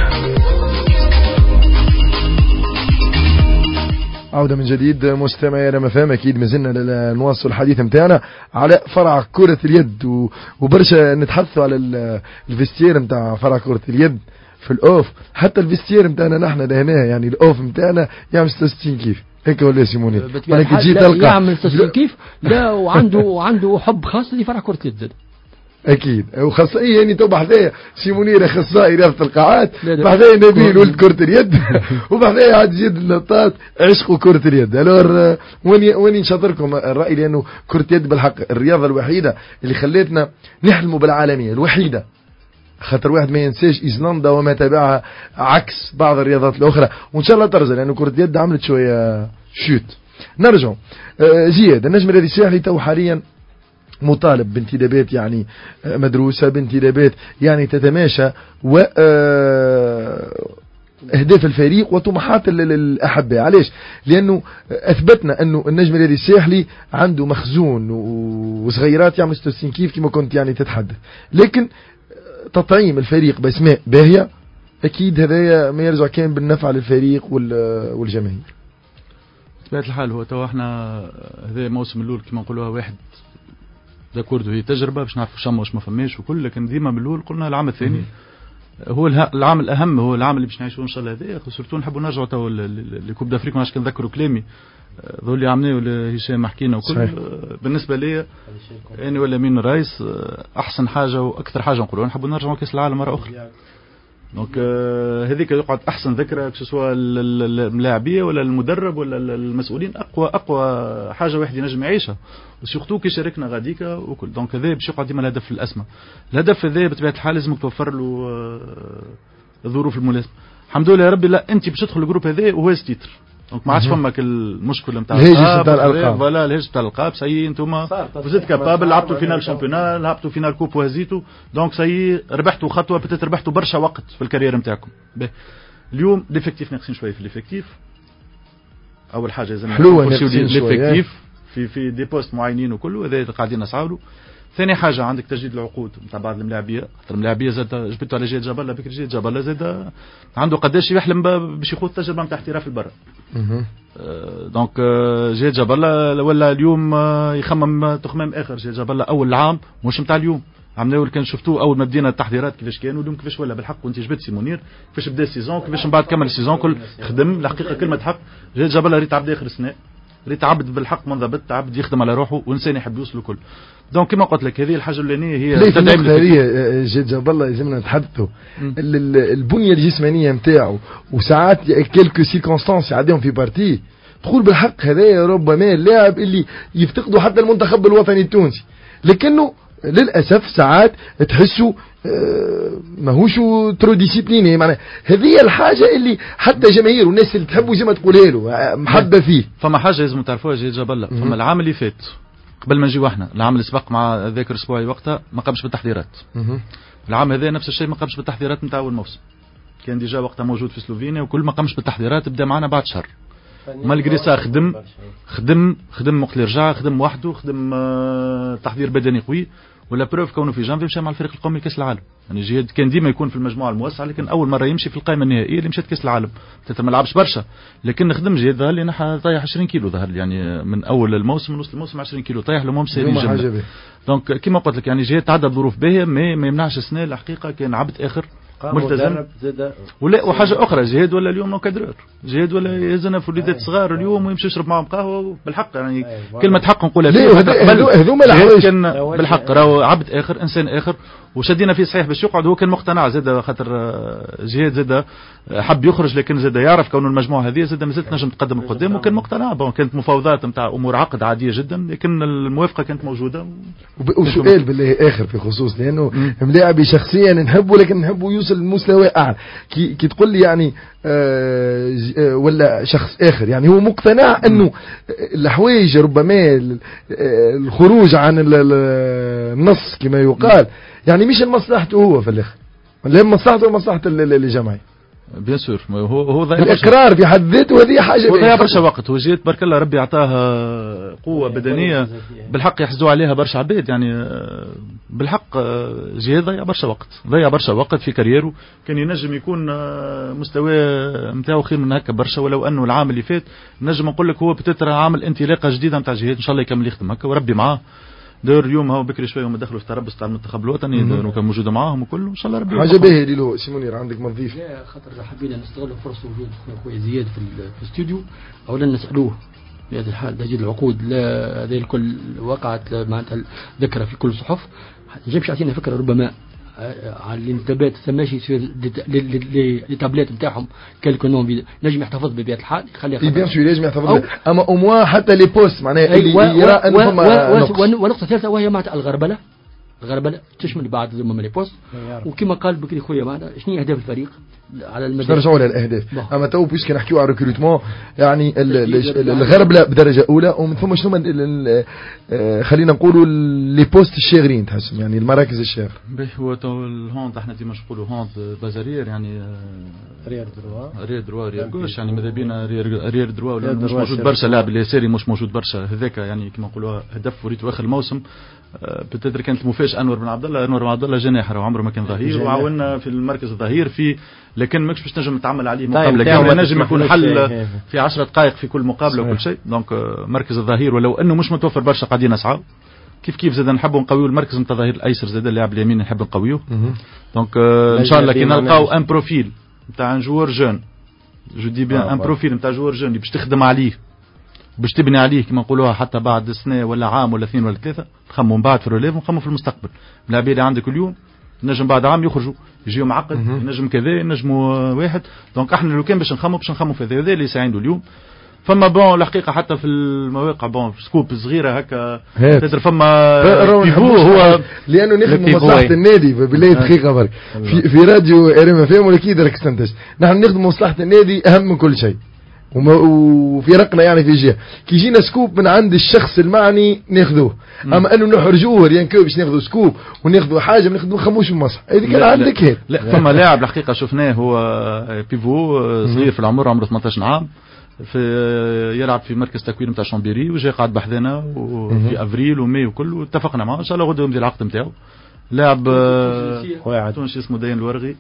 عودة من جديد مستمعي ريما فام. أكيد مازلنا نواصل الحديث متاعنا على فرع كرة اليد وبرشا نتحدثوا على الفيستير متاع فرع كرة اليد في الأوف. حتى الفيستير متاعنا نحن لهنا يعني الأوف متاعنا يعمل 66 كيف هيك ولا سيموني؟ مالك تجي تلقى يعمل 66 كيف لا وعنده حب خاص لفرع كرة اليد. اكيد وخاصه يعني تو بحذايا سيمونير اخصائي رياضه القاعات، بحذايا نبيل ولد كره اليد وبحذايا عاد زيد النطاط عشقوا كره اليد. الور وين نشاطركم الراي، لانه كره اليد بالحق الرياضه الوحيده اللي خلتنا نحلموا بالعالميه الوحيده. خاطر واحد ما ينساش ايسلندا وما تابعها عكس بعض الرياضات الاخرى، وان شاء الله ترجع لانه كره اليد عملت شويه شوت. نرجع زياد النجم الذي الساحلي تو حاليا مطالب بانتدابات يعني مدروسة، بانتدابات يعني تتماشى و أهداف الفريق وطموحات الأحباء. علاش؟ لأنه أثبتنا أنه النجم الذي الساحلي عنده مخزون وصغيرات يعمل 66 كيف كما كنت يعني تتحدث، لكن تطعيم الفريق بأسماء باهية أكيد هذا ما يرجع كان بالنفع للفريق والجماهير. بطبيعة الحال هو تو احنا هذا موسم الأول كما نقولوها واحد داكوردو هي تجربة باش نعرفوا شما واش ما فماش وكل، لكن ديما من الأول قلنا العام الثاني هو العام الأهم، هو العام اللي باش نعيشوه إن شاء الله. هذا سورتو نحبوا نرجعوا تو لكوب دافريك. ما عادش كنذكروا كلامي ذو اللي عملناه ولا هشام حكينا وكل. بالنسبة لي أنا ولا مين الرئيس أحسن حاجة وأكثر حاجة نقولوا نحبوا نرجعوا كأس العالم مرة أخرى. دونك هذيك يقعد احسن ذكرى سواء اللاعبيه ولا المدرب ولا المسؤولين. اقوى حاجه واحد ينجم يعيشها وسورتو كي شاركنا غاديكا وكل. دونك هذا باش يقعد ديما الهدف الاسمى. الهدف هذا بطبيعه الحال لازمك توفر له الظروف الملازمه. الحمد لله يا ربي لا انت باش تدخل الجروب هذا وهو ستيتر دونك ما عادش فماك المشكل نتاع الالقاب فوالا الهيج نتاع الالقاب سي انتم فوزيت كابابل لعبتوا فينال شامبيونال لعبتوا فينال كوب وهزيتوا دونك سي ربحتوا خطوه بتات ربحتوا برشا وقت في الكارير نتاعكم. اليوم ليفيكتيف ناقصين شويه في ليفيكتيف. اول حاجه لازم نمشيو ليفيكتيف في دي بوست معينين وكله هذا قاعدين نسعوا له. ثاني حاجه عندك تجديد العقود نتاع بعض الملاعبيه، الملاعبيه زاد جبتوا على جهه جبل بكري جهه جبل زاد عنده قداش يحلم باش يخوض تجربه نتاع احتراف البرا. دونك جهه جبل ولا اليوم يخمم تخمام اخر. جهه جبل اول العام مش نتاع اليوم عملنا كان شفتوه اول ما بدينا التحضيرات كيفاش كانوا اليوم كيفاش ولا بالحق. وانت جبت سي منير كيفاش بدا السيزون كيفاش من بعد كمل السيزون كل خدم الحقيقه كلمه حق. جهه جبل ريت عبد اخر السنه ريت عبد بالحق منضبط عبد يخدم على روحه وانسان يحب يوصل الكل. دونك كما قلت لك هذه الحاجه الاولانيه هي تدعيم هذه جهه جبل لازمنا نتحدثوا البنيه الجسمانيه نتاعو وساعات كيلكو سيركونستانس يعديهم في بارتي تقول بالحق هذا ربما اللاعب اللي يفتقدوا حتى المنتخب الوطني التونسي لكنه للاسف ساعات تحسوا ماهوش ترو ديسيبليني. معناها هذه الحاجه اللي حتى جماهير والناس اللي تحبوا زي ما تقولها له محبه فيه. فما حاجه لازم تعرفوها جهه جبل فما العام اللي فات قبل ما نجيو احنا العام اللي سبق مع ذاكر اسبوعي وقتها ما قامش بالتحضيرات. العام هذا نفس الشيء ما قامش بالتحضيرات نتاع اول موسم كان ديجا وقتها موجود في سلوفينيا وكل ما قامش بالتحضيرات بدا معنا بعد شهر. مالغري سا خدم وقت اللي رجع خدم وحده خدم تحضير بدني قوي ولا بروف كونه في جانفي مشى مع الفريق القومي لكاس العالم. يعني جهاد كان ديما يكون في المجموعه الموسعه لكن اول مره يمشي في القائمه النهائيه اللي مشات كاس العالم. ما لعبش برشا لكن خدم جهاد ظهر لي نحى طايح 20 كيلو ظهر يعني من اول الموسم من وسط الموسم 20 كيلو طايح له مو سيري جدا. دونك كيما قلت لك يعني جهاد تعدى بظروف باهيه ما يمنعش السنه الحقيقه كان عبد اخر ملتزم ولا وحاجه اخرى جهاد ولا اليوم نوكادرور جهاد ولا يهزنا في وليدات صغار اليوم ويمشي يشرب معهم قهوه بالحق يعني كلمه حق نقولها هذوما كان بالحق راهو عبد اخر انسان اخر وشدينا فيه صحيح باش يقعد هو كان مقتنع زاد خاطر جهاد زاد حب يخرج لكن زاد يعرف كونه المجموعه هذه زاد مازالت نجم تقدم القدام وكان مقتنع. كانت مفاوضات نتاع امور عقد عاديه جدا لكن الموافقه كانت موجوده. وسؤال بالله اخر في خصوص لانه ملاعبي شخصيا نحبه لكن نحبه يوصل لمستوى اعلى كي تقول لي يعني ولا شخص اخر يعني هو مقتنع انه الحوايج ربما الخروج عن النص كما يقال يعني مش مصلحته هو في الاخر ولا مصلحته ومصلحه الجمعيه. بيان سور هو الاقرار في حد ذاته هذه حاجه ضيع برشا وقت وجيت بارك الله ربي عطاها قوه بدنيه بالحق يحسدوا عليها برشا عباد يعني بالحق جهاد ضيع برشا وقت في كاريره كان ينجم يكون مستوى نتاعو خير من هكا برشا. ولو انه العام اللي فات نجم نقول لك هو بتتر عامل انطلاقه جديده نتاع جهاد ان شاء الله يكمل يخدم هكا وربي معاه. دور اليوم هو بكري شويه هم دخلوا في تربص تاع المنتخب الوطني دوروا كان موجوده معاهم وكله ان شاء الله ربي حاجه باهيه له سي منير عندك ما تضيف؟ لا خاطر حبينا نستغل فرصه وجود اخويا زياد في الاستوديو اولا نسالوه في هذه الحال تجديد العقود لا هذه الكل وقعت معناتها ذكرى في كل الصحف نجمش يعطينا فكره ربما على الانتدابات ماشي يصير لي تابلات نتاعهم كلكو نوم نجم يحتفظ ببيئه الحال يخليها بيان سور لازم يحتفظ اما اموا حتى لي بوست معناها اللي يرى انهم ونقطه ثالثه وهي معناتها الغربله تشمل بعض ضمن لي بوست وكما قال بكري خويا معنا شنو اهداف الفريق على المدى نرجعوا للاهداف اما تو بيسك نحكيو على الريكروتمون يعني الغربله بدرجه اولى ومن ثم شنو خلينا نقولوا لي بوست الشاغرين تحسهم يعني المراكز الشاغره. هو تو الهوند احنا ديما نقولوا هوند بازارير يعني ريال دروا غوش يعني ماذا بينا ريال دروا مش موجود برشا لاعب اليساري مش موجود برشا هذاك يعني كما نقولوا هدف وريتو اخر الموسم بتدري كانت المفاجاه انور بن عبد الله جناح راه عمره ما كان ظهير وعاوننا في المركز الظهير في لكن ماكش باش نجم نتعامل عليه مقابله كامله نجم يكون حل في 10 دقائق في كل مقابله وكل شيء. دونك مركز الظهير ولو انه مش متوفر برشا قاعدين نسعوا كيف زاد نحبوا نقويوا المركز نتاع الظهير الايسر زاد اللاعب اليمين نحب نقويوه. دونك ان شاء الله كي نلقاو ان بروفيل نتاع ان جوور جون جو دي بيان ان بروفيل نتاع جوور جون باش تخدم عليه باش تبني عليه كما نقولوها حتى بعد سنه ولا عام ولا 2 ولا 3 نخموا من بعد في الروليف ونخموا في المستقبل. اللاعبين اللي عندك اليوم نجم بعد عام يخرجوا يجيو معقد نجم كذا نجموا واحد. دونك احنا لو كان باش نخموا في هذا اللي ساعدوا اليوم فما بون الحقيقه حتى في المواقع بون سكوب صغيره هكا تدري فما بيفو هو لانه نخدم مصلحه النادي بالله دقيقه برك في راديو ار ام اف ام ولا كي درك استنتج نحن نخدم مصلحه النادي اهم من كل شيء وفي رقنا يعني في جهه كي يجينا سكوب من عند الشخص المعني ناخذوه اما انه نحرجوه ريان كو باش ناخذوا سكوب وناخذوا حاجه بناخذوا خموش المصح هذيك كان عندك هيك لا فما لاعب الحقيقه شفناه هو بيفو صغير في العمر عمره 18 عام في يلعب في مركز تكوين نتاع شامبيري وجاي قاعد بحذنا وفي افريل وماي وكل واتفقنا معه ان شاء الله غدوه يمضي العقد نتاعو لاعب تونسي اسمه ديان الورغي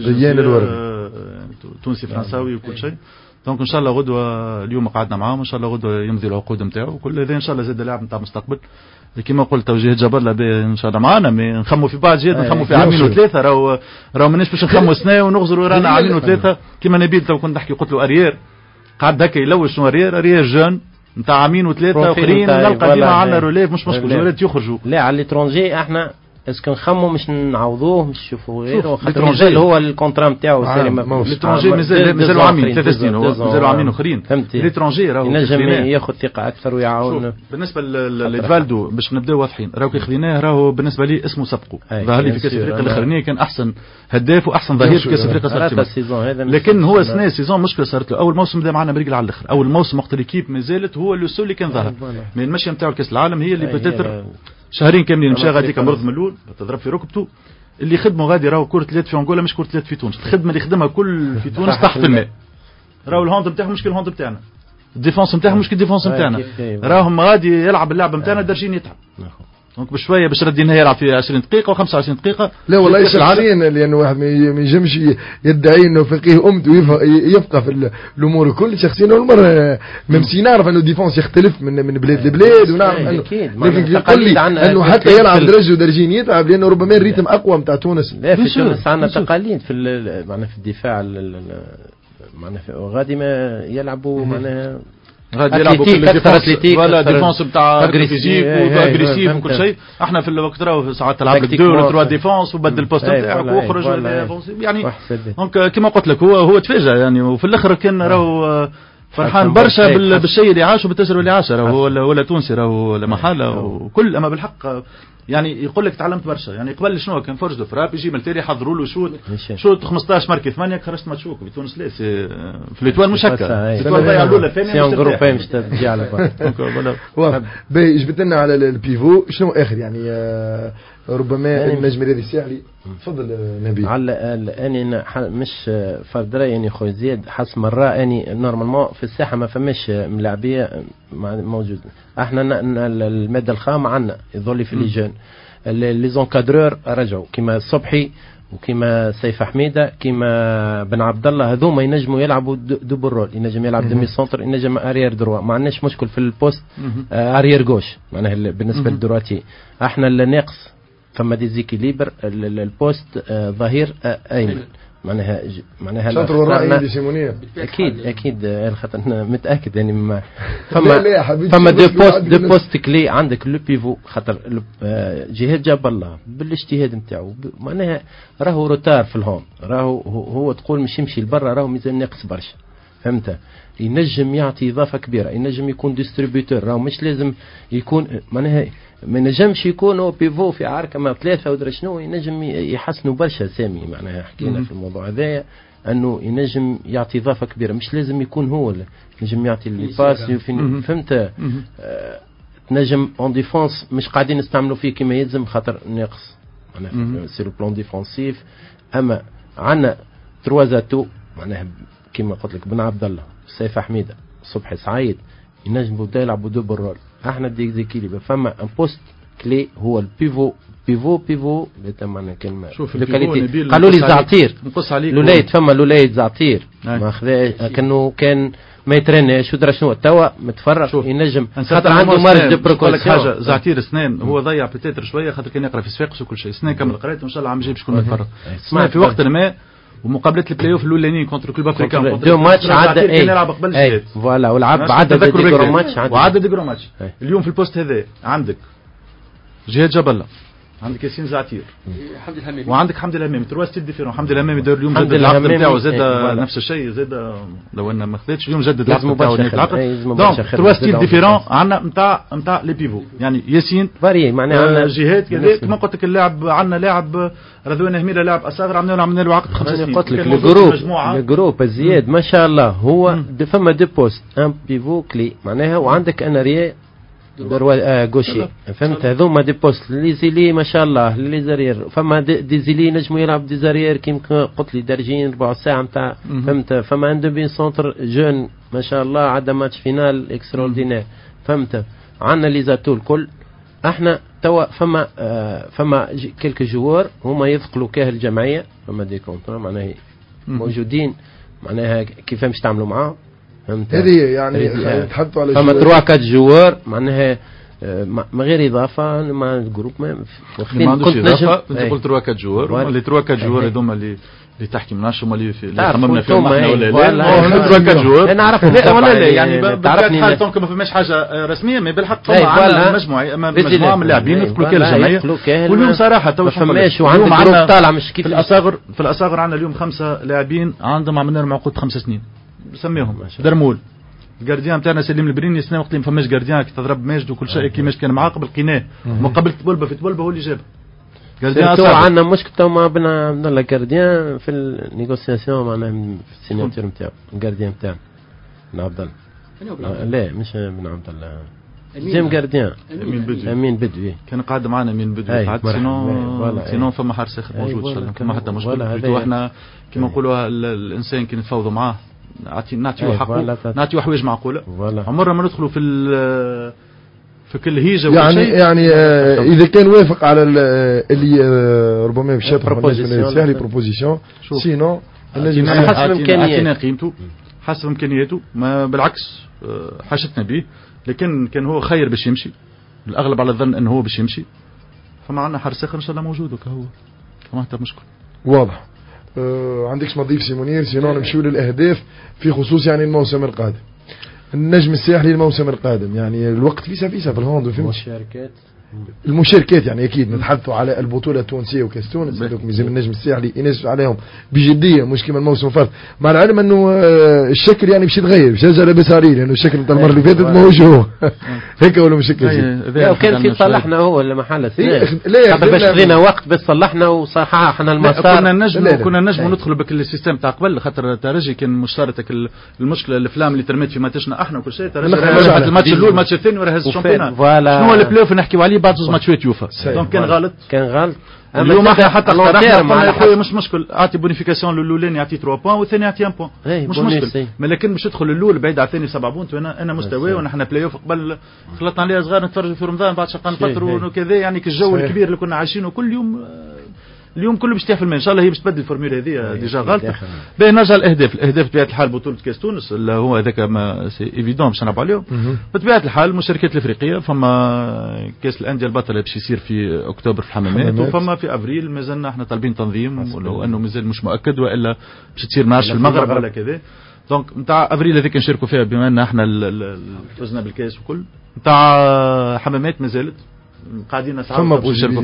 تونسي فرنساوي وكل شيء دونك ان شاء الله غدوه اليوم قعدنا معاهم ان شاء الله غدوه يمضي العقود نتاعو وكل هذا ان شاء الله زاد لاعب نتاع مستقبل كما قلت توجيه جبر ان شاء الله معانا نخموا في بعض جهات نخموا في عامين وثلاثه راهو ماناش باش نخموا سنه ونغزروا رانا عامين وثلاثه كما نبيل تو كنت نحكي قلت له اريير قعد هكا يلوش شنو اريير جون نتاع عامين وثلاثه اخرين نلقى ديما عندنا روليف مش مشكل جوارات يخرجوا لا على ليترونجي احنا اسكو نخمو مش نعوضوه مش نشوفوا غيره خاطر مازال هو الكونترا نتاعو سيري ليترونجي مازالوا عامين 3 سنين مازالوا عامين اخرين ليترونجي راهو ينجم ياخذ ثقه اكثر ويعاون بالنسبه لفالدو باش نبداو واضحين راهو كي خذيناه راهو بالنسبه لي اسمه سبقه ظهر لي في كاس افريقيا الاخرانيه كان احسن هداف واحسن ظهير في كاس افريقيا صارت لكن هو سنه سيزون مشكله صارت له اول موسم بدا معنا برجل على الاخر اول موسم وقت ليكيب مازالت هو لو سول اللي كان ظهر من المشيه نتاعو كاس العالم هي اللي بتتر شهرين كاملين مشى غاديك مرض من الاول تضرب في ركبته اللي خدمه غادي راهو كره ثلاث في انغولا مش كره ثلاث في تونس الخدمه اللي خدمها كل في تونس تحت الماء راهو الهوند نتاعهم مش الهوند نتاعنا الديفونس نتاعهم مش الديفونس نتاعنا راهم غادي يلعب اللعبه نتاعنا درجين يتعب دونك بشويه باش ردينا يلعب في 20 دقيقه و25 دقيقه لا والله شخصيا لانه واحد ما ينجمش يدعي انه فقيه امته يفقه في الامور الكل شخصيا اول مره ميمسي نعرف انه ديفونس يختلف من بلاد لبلاد ونعرف انه لكن يقول لي انه حتى يلعب درجه ودرجين يتعب لانه ربما الريتم اقوى نتاع تونس لا في تونس عندنا تقاليد في معناها في الدفاع معناها غادي ما يلعبوا معناها غادي يلعبوا كل ديفونس ولا ديفونس نتاع فيزيك واغريسيف وكل شيء احنا في الوقت راهو ساعات تلعب لك 2 ولا 3 ديفونس وبدل البوست نتاعك واخرج يعني دونك كما قلت لك هو تفاجأ يعني وفي الاخر كان راهو فرحان برشا بالشيء اللي عاشه بالتجربه اللي عاشها راهو ولا تونسي راهو لا محاله وكل اما بالحق يعني يقول لك تعلمت برشا يعني قبل شنو كان فرج فراب يجي من التالي يحضروا له شوط 15 ماركه 8 خرجت ماتشوك في تونس لا في الاتوال مش هكا الاتوال ضيع الاولى الثانيه مش جروبين مش تجي على بعض باهي جبت لنا على البيفو شنو اخر يعني ربما النجم الذي الساحلي تفضل نبيل على اني مش فرد راي يعني خويا زياد حسب مرة اني نورمالمون في الساحه ما فماش ملاعبيه موجود احنا الماده الخام عندنا يظل في اللجان لي زونكادرور رجعوا كيما الصبحي وكيما سيف حميده كيما بن عبد الله هذوما ينجموا يلعبوا دوبل رول ينجم يلعب ديمي سونتر ينجم اريير دروا ما عندناش مشكل في البوست اريير غوش معناها بالنسبه للدرواتي احنا اللي ناقص فما ديزيكيليبر البوست ظهير ايمن معناها شاطر والرأي دي سيمونية اكيد خاطر متاكد يعني ما فما دو بوست كلي عندك لو بيفو خاطر جهاد جاب الله بالاجتهاد نتاعو معناها راهو روتار في الهون راهو هو تقول مش يمشي لبرا راهو ميزان ناقص برشا فهمت ينجم يعطي اضافه كبيره ينجم يكون ديستريبيوتور راهو مش لازم يكون معناها ما نجمش يكونوا بيفو في عركه ما ثلاثه ودرا شنو ينجم يحسنوا برشا سامي معناها حكينا في الموضوع هذايا انه ينجم يعطي اضافه كبيره مش لازم يكون هو ينجم يعطي الباس فهمت تنجم اون ديفونس مش قاعدين نستعملوا فيه كما يلزم خاطر ناقص معناها سي لو بلان ديفونسيف اما عندنا 3 زاتو معناها كما قلت لك بن عبد الله سيف حميده صبحي سعيد ينجموا يلعبوا دوبل رول احنا ديكزيكيليبر فما ان بوست كلي هو البيفو لتمنا كلمه قالوا لي زعتير لولايت فما لولايت زعتير ما خذا كان ما يترناش ودرا شنو توا متفرغ ينجم خاطر عنده مارج دو بروكولك حاجه زعتير سنان هو ضيع بتاتر شويه خاطر كان يقرا في صفاقس وكل شيء سنان كمل قرايته وان شاء الله عم يجيب شكون متفرغ اسمع في وقت ما ومقابله البلاي اوف الاولانيين كونتر كلوب افريكان دو ماتش عدى كان يلعب قبل الجهاد فوالا ولعب عدد ديكرو ماتش وعدد ديكرو ماتش اليوم في البوست هذا عندك جهاد جاب الله عندك ياسين زعتير حمد الهمامي وعندك حمد الهمامي تروا ستيل ديفيرون. حمد الهمامي دار اليوم جدد العقد نتاعو زاد نفس الشيء زاد لو ان ما خذتش اليوم جدد العقد نتاعو العقد. دونك تروا ستيل ديفيرون عندنا نتاع لي بيفو يعني ياسين فاري معناها جهات كذا كما قلت لك اللاعب عندنا لاعب رضوان هميله لاعب اصغر عملنا له عقد 5 سنين. قلت لك الجروب الزياد ما شاء الله هو فما دي بوست ان بيفو كلي معناها وعندك انا ريال غوشي فهمت هذوما دي بوست اللي زيلي ما شاء الله اللي زرير فما دي زيلي نجموا يلعب دي زرير كيما قلت لي دارجين ربع ساعه نتاع فهمت فما عنده بين سونتر جون ما شاء الله عدا ماتش فينال اكستراوردينير فهمت عندنا لي زاتو الكل احنا توا فما كلك جوار هما يثقلوا كاه الجمعيه فما دي كونترا معناها موجودين معناها كيف باش تعملوا معاهم هذه يعني تحطوا على فما 3-4 جوار معناها ما غير اضافه مع الجروب ما عندوش اضافه. انت قلت 3-4 جوار اللي 3-4 جوار هذوما اللي تحكي مناش هما اللي خممنا فيهم احنا ولا لا 3-4 جوار نعرف لا ولا لا يعني تعرفني حاجه دونك ما فماش حاجه رسميه ما بالحق فما عندنا مجموعه من اللاعبين يدخلوا كل الجمعيه واليوم صراحه تو فماش وعندنا جروب طالع مش كيف في الاصاغر عندنا اليوم 5 لاعبين عندهم عملنا لهم عقود 5 سنين نسميهم درمول. الجارديان تاعنا سليم البريني سنه وقت ما فماش جارديان كي تضرب ماجد وكل شيء كيماش كان معاه قبل قناه مقابل تبلبه في تبلبه هو اللي جابه. جارديان تو عندنا مشكله مع بن عبد الله جارديان في النيغوسياسيون معناها في السيناتور نتاعو الجارديان تاعنا بن عبد الله لا مش بن عبد الله جيم جارديان امين بدوي كان قاعد معنا امين بدوي قاعد سينو فما حارس اخر موجود ان شاء الله ما حتى مشكل. احنا كما نقولوا الانسان كي نتفاوضوا معاه نعطيو حقه نعطيو حوايج معقوله عمرنا ما ندخلوا في كل هيجه يعني اذا كان وافق على اللي ربما باش يطرح الناس لي بروبوزيسيون سينو حسب امكانياته قيمته حسب امكانياته ما بالعكس حاجتنا به لكن كان هو خير باش يمشي الاغلب على الظن انه هو باش يمشي فما عندنا حارس اخر ان شاء الله موجود وكهو فما حتى مشكل واضح. عندكش ما تضيف سي منير سينو نمشيو للاهداف في خصوص يعني الموسم القادم النجم الساحلي الموسم القادم يعني الوقت فيسا في الهوند وفي المشاركات يعني اكيد نتحدثوا على البطوله التونسيه وكاس تونس هذوك ميزان النجم الساحلي ينافسوا عليهم بجديه مش كما الموسم الفات مع العلم انه الشكل يعني باش يتغير باش يرجع لبساري لانه الشكل نتاع المره اللي فاتت ماهوش هو هيك ولا مش هيك وكان في صلحنا هو اللي محل لا باش خذينا وقت باش صلحنا وصححنا المسار كنا نجموا ندخلوا بك السيستم تاع قبل خاطر ترجي كان مشتركك المشكله الافلام اللي ترميت في ماتشنا احنا وكل شيء ترجي الماتش الاول الماتش الثاني وراه هز الشامبيون شنو البلاي نحكيو عليه بعد زوج ماتشات يوفا دونك كان غلط اليوم احنا حتى اقترحنا قلنا مش مشكل اعطي بونيفيكاسيون للاولاني يعطي 3 بوان والثاني يعطي 1 بوان مش مشكل لكن باش تدخل الاول بعيد على الثاني 7 بونت وانا مستوى ونحن بلاي اوف قبل خلطنا عليها صغار نتفرجوا في رمضان بعد شقنا نفطروا وكذا يعني كالجو الكبير اللي كنا عايشينه كل يوم اليوم كله باش تحفل ان شاء الله هي باش تبدل الفورمولا هذه ديجا غلطه باهي نرجع الاهداف بطبيعه الحال بطوله كاس تونس اللي هو هذاك ما سي ايفيدون باش نلعبوا عليهم بطبيعه الحال المشاركات الافريقيه فما كاس الانديه البطله باش يصير في اكتوبر في الحمامات وفما في افريل مازلنا احنا طالبين تنظيم ولو انه مازال مش مؤكد والا باش تصير ماتش في المغرب ولا كذا دونك نتاع افريل هذيك نشاركوا فيها بما ان احنا فزنا بالكاس وكل نتاع حمامات مازالت قاعدين نسعوا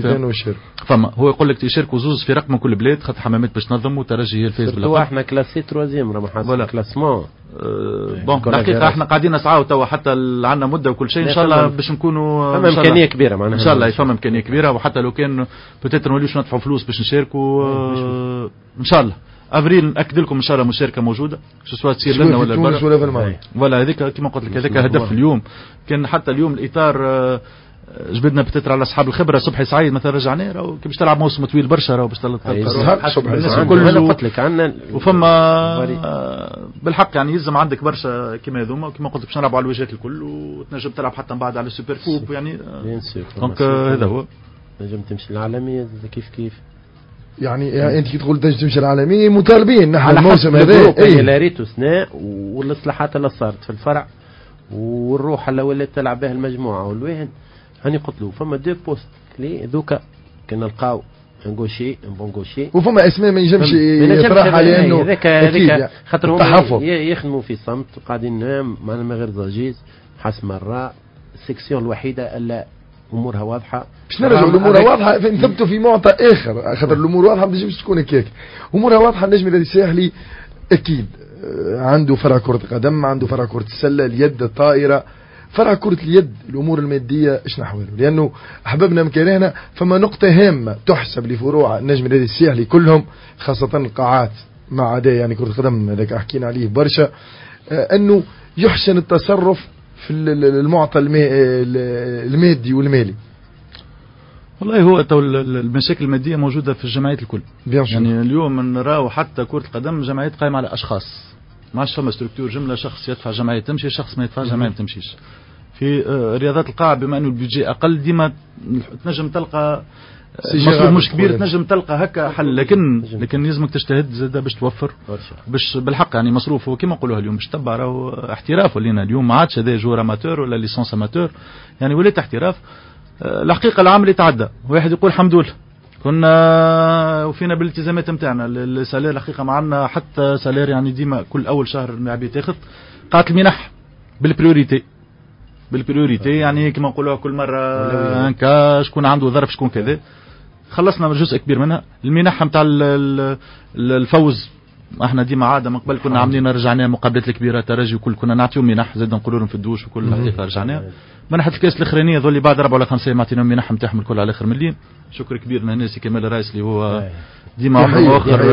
فما هو يقول لك تشاركوا زوز فرق من كل بلاد خاطر حمامات باش تنظم وترجي هي الفايز باللقب احنا كلاسي تروازيام راه ما حاسب كلاسمون بون الحقيقه احنا قاعدين نسعوا توا حتى عندنا مده وكل شيء ان شاء الله باش نكونوا فما امكانيه كبيره معناها ان شاء الله فما امكانيه كبيره وحتى لو كان بوتيتر نوليوش ندفعوا فلوس باش نشاركوا ان شاء الله افريل ناكد لكم ان شاء الله مشاركه موجوده سواء تصير لنا ولا برا ولا هذيك كما قلت لك هذاك هدف اليوم كان حتى اليوم الاطار جبدنا بتتر على اصحاب الخبره صبحي سعيد مثلا رجعنا راهو كي باش تلعب موسم طويل برشا راهو باش انا قلت لك عندنا وفما بالحق يعني يلزم عندك برشا كيما هذوما وكما قلت باش نلعبوا على الوجهات الكل وتنجم تلعب حتى من بعد على السوبر كوب يعني دونك هذا هو نجم تمشي العالميه كيف يعني انت كي تقول تمشي العالميه مطالبين نحن الموسم هذا لا ريتو سناء والاصلاحات اللي صارت في الفرع والروح اللي ولات تلعب بها المجموعه والوهن هاني قتلوا فما دو بوست لي ذوكا كنا نلقاو نغوشي بونغوشي وفما اسماء ما ينجمش يطرحها لانه هذاك خاطر هم يخدموا في صمت قاعدين معنا غير ضجيج حسب مرة السكسيون الوحيده الا امورها واضحه. باش نرجعوا الامور واضحه نثبتوا في معطى اخر، خاطر الامور واضحه ما تنجمش تكون هكاك. امورها واضحه. النجم الذي الساحلي اكيد عنده فرع كره قدم، عنده فرع كره السله، اليد، الطائره. فرع كرة اليد الأمور المادية إيش نحوله، لأنه أحببنا مكاننا فما نقطة هامة تحسب لفروع النجم الذي الساحلي كلهم، خاصة القاعات ما عدا يعني كرة القدم هذاك حكينا عليه برشا، أنه يحسن التصرف في المعطى المادي والمالي. والله هو المشاكل المادية موجودة في الجمعيات الكل. يعني اليوم نراو حتى كرة القدم جمعيات قائمة على أشخاص، ما عادش فما ستركتور جملة شخص يدفع جمعية تمشي، شخص ما يدفع جمعية ما تمشيش. في رياضات القاع بما أنه البيجي أقل ديما تنجم تلقى مصروف مش كبير، تنجم تلقى هكا حل، لكن لازمك تجتهد زاد باش توفر باش بالحق يعني مصروف. وكما نقولوها اليوم باش تبع راهو احتراف ولينا اليوم، ما عادش هذا جور اماتور ولا ليسونس اماتور، يعني وليت احتراف. الحقيقة العام اللي تعدى واحد يقول الحمد لله كنا وفينا بالالتزامات نتاعنا. السالير الحقيقة ما عندنا حتى سالير، يعني ديما كل أول شهر اللاعب تاخذ قاعة المنح بالبريوريتي يعني كما نقولوها كل مرة هكا شكون عنده ظرف شكون كذا. خلصنا جزء كبير منها. المنح نتاع الفوز احنا ديما عاده من قبل كنا عاملين رجعنا مقابلات الكبيره ترجي وكل كنا نعطيهم منح زاد نقولوا لهم في الدوش وكل الحقيقه رجعنا. منحه الكاس الاخرانيه ذولي بعد 4 ولا 5 ما عطيناهم منح نتاعهم الكل على اخر مليون. شكر كبير للناس كمال الرئيس اللي هو ديما عمره اخر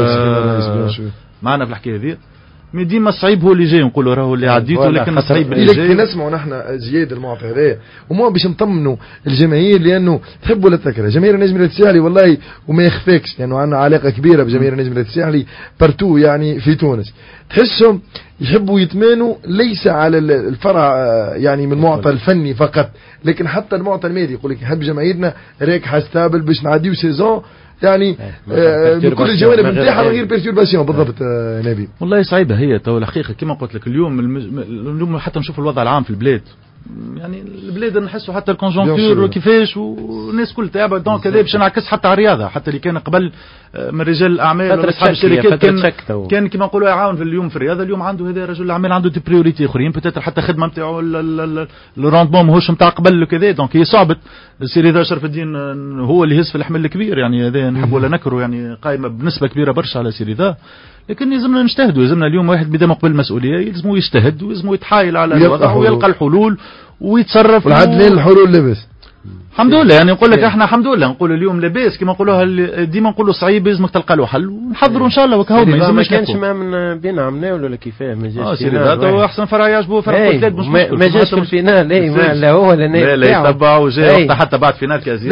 معنا في الحكايه هذه. مي ديما الصعيب هو اللي جاي نقولوا راهو اللي عديته، لكن الصعيب اللي جاي نسمعوا نحن زياد المعطى هذايا وما باش نطمنوا الجماهير، لانه تحب ولا تكره جماهير النجم الساحلي والله وما يخفاكش لانه عندنا علاقه كبيره بجماهير النجم الساحلي بارتو يعني في تونس. تحسهم يحبوا يتمانوا ليس على الفرع يعني من المعطى الفني فقط، لكن حتى المعطى المالي. يقول لك نحب جماهيرنا راكحه ستابل باش نعديو سيزون يعني بكل الجوانب نتاعها من غير بيرتورباسيون. بالضبط نبيل. والله صعيبه هي تو الحقيقه كما قلت لك اليوم حتى نشوف الوضع العام في البلاد، يعني البلاد نحسوا حتى الكونجونكتور كيفاش والناس كل تعبت دونك هذا باش نعكس حتى على الرياضه. حتى اللي كان قبل من رجال الاعمال ولا اصحاب الشركات كان كما نقولوا يعاون في اليوم في الرياضه، اليوم عنده هذا رجل الاعمال عنده دي بريوريتي اخرين بتاتر حتى خدمه نتاعو الروندمون ماهوش نتاع قبل وكذا. دونك هي صعبت. السيري ذا شرف الدين هو اللي يهز في الحمل الكبير، يعني هذا نحب ولا نكره يعني قائمه بنسبه كبيره برشا على سيري ذا، لكن لازمنا نجتهدوا. لازمنا اليوم واحد بدم قبل المسؤوليه يلزمو يجتهد ويلزمو يتحايل على الوضع ويلقى الحلول ويتصرف. والعدلين الحلول لبس الحمد لله. يعني نقول لك احنا الحمد لله نقول اليوم لاباس كما نقولوها ديما نقولوا صعيب لازمك تلقى له حل ونحضروا ان شاء الله. وكهو ما كانش ما من بينا عملنا ولا كيفاه ما جاش سيري هذا احسن فرع يعجبه فرع ثلاث مش مشكل ما جاش في الفينال. اي لا هو ولا نايم لا يتبع وجاي حتى بعد فينال كازين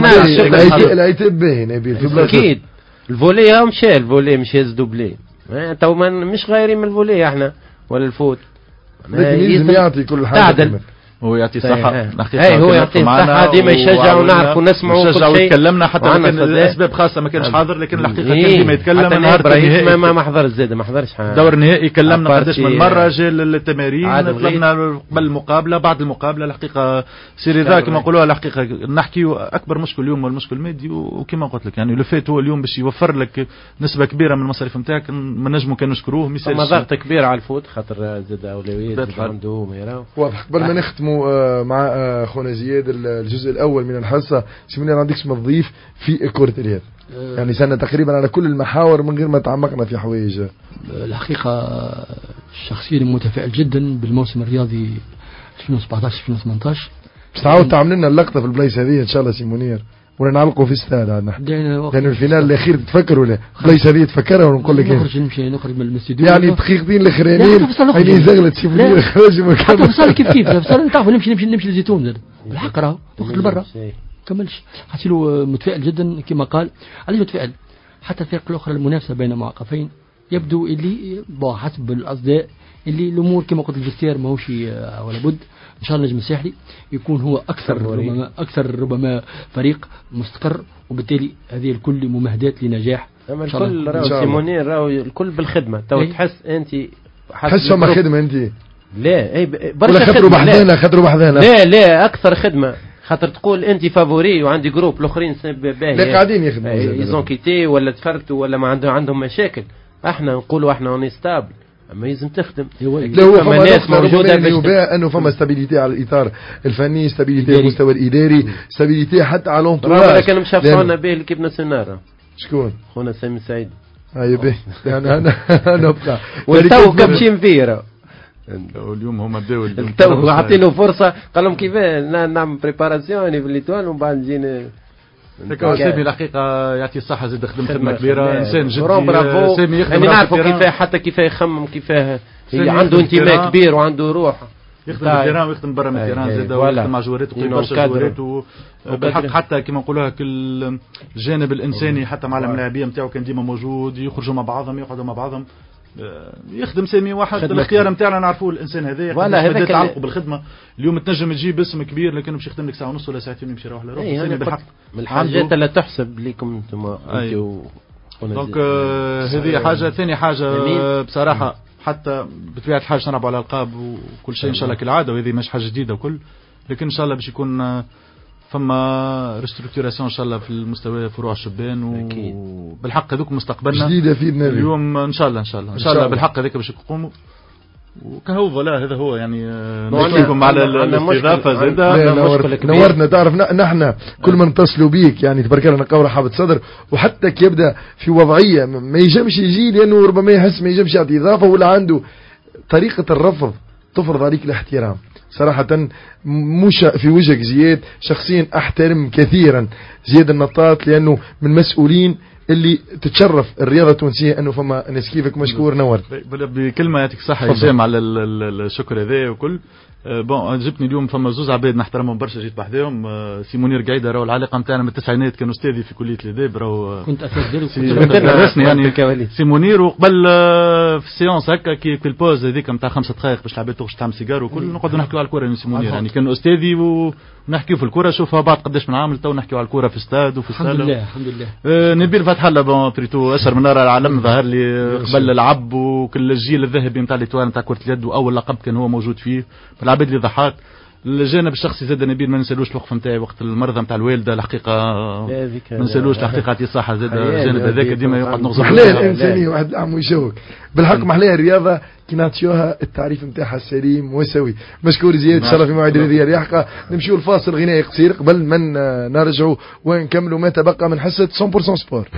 لا يتبه نبيل في بلاصه اكيد. الفولي مشى الفولي مش هز دوبلي تو مش غايرين من الفولي احنا ولا الفوت. لازم يعطي كل حاجه هو يعطي صحة. هو يعطي صحة ديما يشجع ونعرف ونسمع ونشجع ويتكلمنا حتى كان الأسباب خاصة ما كانش حاضر، لكن الحقيقة كان ديما يتكلم. النهارده النهائي ما حضرش زاد ما حضرش دور النهائي كلمنا قداش من مرة جا للتمارين طلبنا قبل المقابلة بعد المقابلة. الحقيقة سيري ذا كما نقولوها الحقيقة نحكي أكبر مشكل اليوم هو المشكل المادي. وكما قلت لك يعني لو فات هو اليوم باش يوفر لك نسبة كبيرة من المصاريف نتاعك ما نجمو كانوا نشكروه. ما ضغط كبير على الفوت خاطر زاد أولويات عنده ما يراو واضح. قبل ما نختموا مع اخونا زياد الجزء الاول من الحصه سيموني عندك اسم تضيف في كرة اليد؟ يعني سنة تقريبا على كل المحاور من غير ما تعمقنا في حوايج. الحقيقة شخصيا متفائل جدا بالموسم الرياضي 2017-2018. باش تعاود تعمل لنا اللقطة في البلايص هذه ان شاء الله سيمونير ولا نعلقوا في استاد عندنا لأن الفينال الأخير تفكروا له بلايص هذه تفكرها ونقول لك نخرج من الاستديو يعني دقيقتين الأخرانيين هيني زغلت سيمونير خرج مكان فصل كيف تعرفوا نمشي للزيتون زاد بالحق راه وقت لبرا كملش. حسيت له متفائل جدا كما قال. علاش متفائل؟ حتى الفرق الأخرى المنافسة بين معقفين يبدو اللي حسب الأصداء اللي الأمور كما قلت الجستير ماهوش ولا بد. إن شاء الله النجم الساحلي يكون هو أكثر ربما فريق مستقر، وبالتالي هذه الكل ممهدات لنجاح. الكل راهو سيمونير راهو الكل بالخدمة. تو تحس أنت حس ما خدمة أنت لا برشا خدمة بحذانا لا أكثر خدمة خاطر تقول أنت فافوري وعندي جروب الآخرين باهي لا قاعدين يخدموا يزون كيتي ولا تفرتوا ولا ما عندهم مشاكل. احنا نقولوا احنا ونستابل اما لازم تخدم. لا هو فما ناس موجوده انه فما ستابيليتي على الاطار الفني، ستابيليتي على المستوى الاداري، ستابيليتي حتى على لونتوراج. كان مش عارفنا به الكيب ناسيونال. شكون؟ خونا سامي سعيد. اي به يعني انا نبقى والتو كابشين فيرا. اليوم هما بداوا التو عطينه فرصه، قال لهم كيف نعمل بريباراسيون في ليتوال ومن بعد نجينا. سامي الحقيقه يعطي الصحه، زاد خدمه كبيره، انسان جدي. سامي يخدم يعني نعرفوا كيفاه، حتى كيفاه يخمم، كيفاه عنده انتماء كبير وعنده روح. يخدم بالتيران ويخدم برا من التيران زاد، ويخدم مع جوارات وقيل برشا جوارات بالحق. حتى كما نقولوها كل الجانب الانساني حتى مع اللاعبيه نتاعو كان ديما موجود، يخرجوا مع بعضهم يقعدوا مع بعضهم. يخدم سامي واحد الاختيار نتاعنا نعرفوه الانسان هذا قد يتعلقوا بالخدمه. اليوم تنجم تجيب اسم كبير لكن باش يخدم لك ساعه ونص ولا ساعتين ويمشي يروح لروحه. سامي بالحق من الحاجات اللي تحسب لكم انتم. دونك هذه حاجه. ثاني حاجه بصراحه حتى بطبيعه الحال نلعبوا على الالقاب وكل شيء ان شاء الله كالعاده، وهذه مش حاجه جديده وكل، لكن ان شاء الله باش يكون فما ريستركتوراسيون ان شاء الله في المستوى فروع الشبان، وبالحق هذوك مستقبلنا جديده في اليوم ان شاء الله بالحق هذاك باش يقوموا. وكهو فوالا هذا هو يعني نشكركم على الاستضافه زاده. نورتنا. تعرف نحن كل ما نتصلوا بيك يعني تبارك الله نلقاو رحابة صدر، وحتى كي يبدا في وضعيه ما يجمش يجي لانه ربما يحس ما يجمش يعطي اضافه ولا عنده طريقه الرفض تفرض عليك الاحترام. صراحة مش في وجهك زياد، شخصيا احترم كثيرا زياد النطاط لانه من مسؤولين اللي تتشرف الرياضة التونسية انه فما ناس كيفك. مشكور نور. بكلمة يعطيك الصحة هشام على الشكر هذا وكل. بون جبتني اليوم فما زوز عباد نحترمهم برشا جيت بحذاهم. سي منير قايدة راهو العلاقة نتاعنا من التسعينات، كان استاذي في كلية الآداب، راهو كنت اسجل درسني يعني سي منير. وقبل في السيونس هكا كي في البوز هذيك نتاع 5 دقائق باش العباد تخرج تعمل سيجار وكل نقعدوا نحكيوا على الكرة. سي منير يعني كان استاذي ونحكيوا في الكرة. شوفها بعد قداش من عام تو نحكيوا على الكرة في الاستاد وفي الصالة. الحمد لله. نبيل فتح الله بون بريتو اشهر من نار العالم ظهر لي قبل العب وكل الجيل الذهبي نتاع ليتوان نتاع كرة اليد، واول لقب كان هو موجود فيه. العباد اللي ضحات. الجانب الشخصي زاد نبيل ما نسالوش الوقفه نتاعي وقت المرضى نتاع الوالده الحقيقه، ما نسالوش الحقيقه عطيه الصحه زاد. الجانب هذاك ديما يقعد نغزر محلاه الانسانيه واحد العام يشوك بالحق. محلاه الرياضه كي نعطيوها التعريف نتاعها السليم وسوي. مشكور زياد ان شاء الله في موعد هذه الحلقه. نمشيو الفاصل غنائي قصير قبل ما نرجعوا ونكملوا ما تبقى من حصه 100% سبور.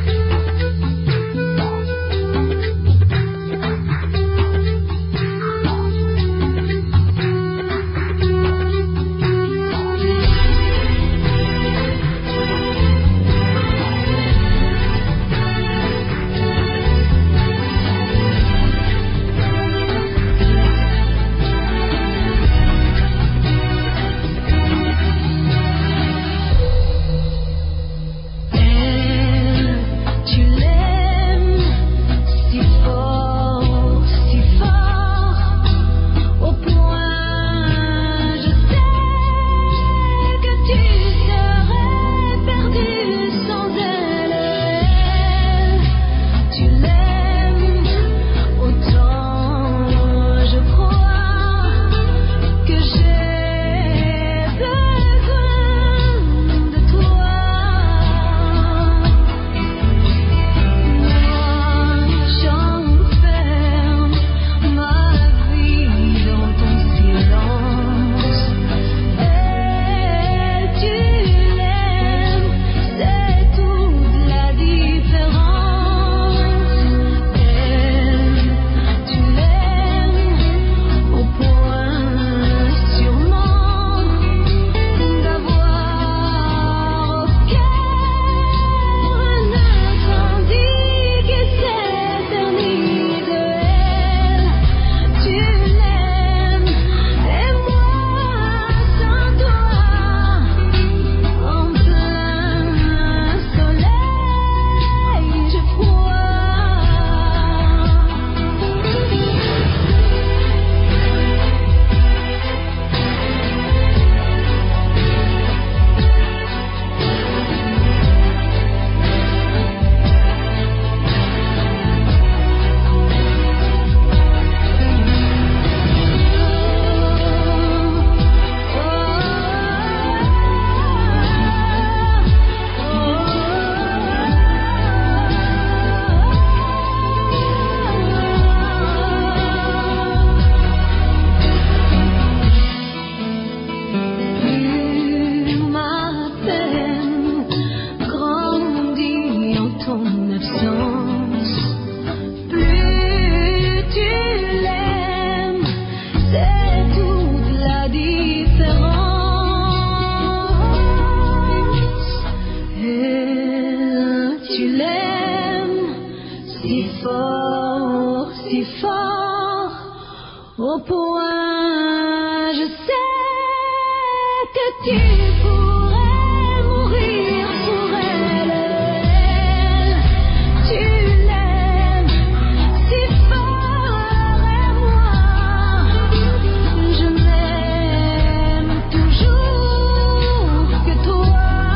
Au point, je sais que tu pourrais mourir pour elle. Tu l'aimes si fort et moi, je m'aime toujours que toi.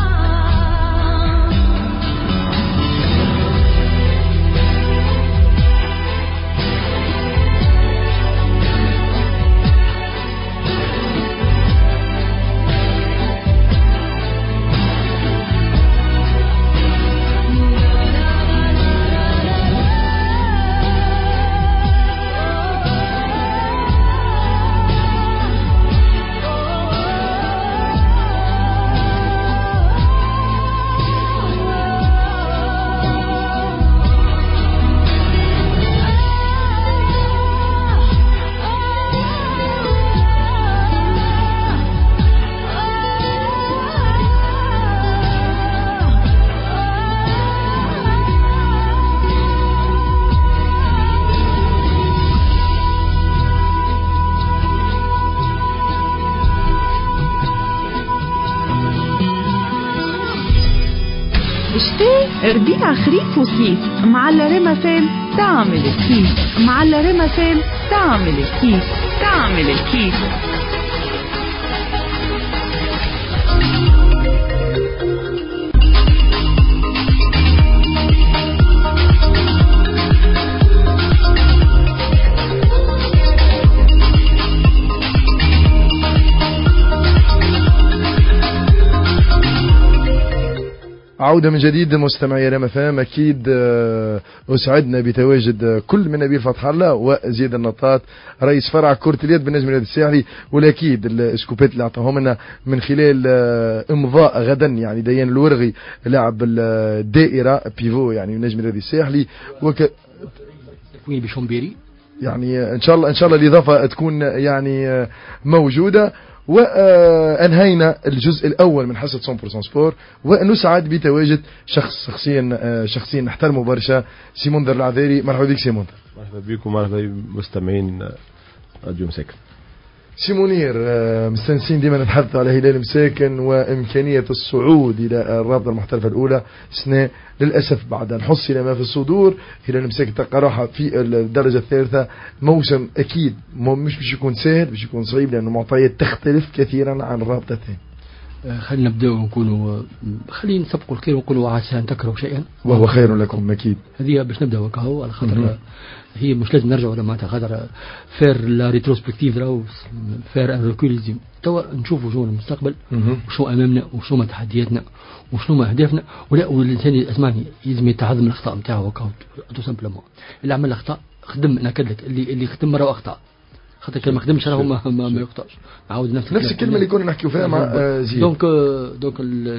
ربيع خريف وصيف مع الريما فام تعمل الكيف مع الريما فام تعمل الكيف تعمل الكيف. عودة من جديد مستمعي ريما فام. أكيد أسعدنا بتواجد كل من نبيل فتح الله وزيد النطاط رئيس فرع كرة اليد بالنجم الرياضي الساحلي، والأكيد السكوبات اللي أعطاهم لنا من خلال إمضاء غدا يعني ديان الورغي لاعب الدائرة بيفو يعني النجم الرياضي الساحلي بشومبيري يعني إن شاء الله الإضافة تكون يعني موجودة. وأنهينا الجزء الأول من حصة 100% سبور، ونسعد بتواجد شخصيا نحترمه برشا، سيموندر العذاري. مرحبا بك سيموندر. مرحبا بكم ومرحبا بمستمعين راديو مساكن. سيمونير، مستنسين ديما نتحدث على هلال مساكن وإمكانية الصعود إلى الرابطة المحترفة الأولى سنة. للأسف بعد أن حصل ما في الصدور هلال مساكن تلقى راحة في الدرجة الثالثة. موسم أكيد مش باش يكون سهل، باش يكون صعيب لأنه معطيات تختلف كثيرا عن الرابطة الثانية. خلينا نبدأ ونكونوا خلينا نسبقوا الخير ونقولوا عسى أن تكرهوا شيئا وهو خير لكم. أكيد هذه باش نبدأ وكهو على خاطر هي مش لازم نرجع ولا معناتها خاطر فير لا ريتروسبكتيف راهو فير ان ريكول. توا نشوفوا شنو المستقبل وشو امامنا وشو ما تحدياتنا وشنو ما اهدافنا. ولا والانسان اسمعني لازم يتعظم الاخطاء نتاعو وكاو تو سامبلومون. اللي عمل اخطاء خدم ناكد لك اللي خدم مره اخطاء خاطر كان ما خدمش راهو ما يقطعش. عاود نفس الكلمه اللي كنا نحكيو فيها مع زيد. دونك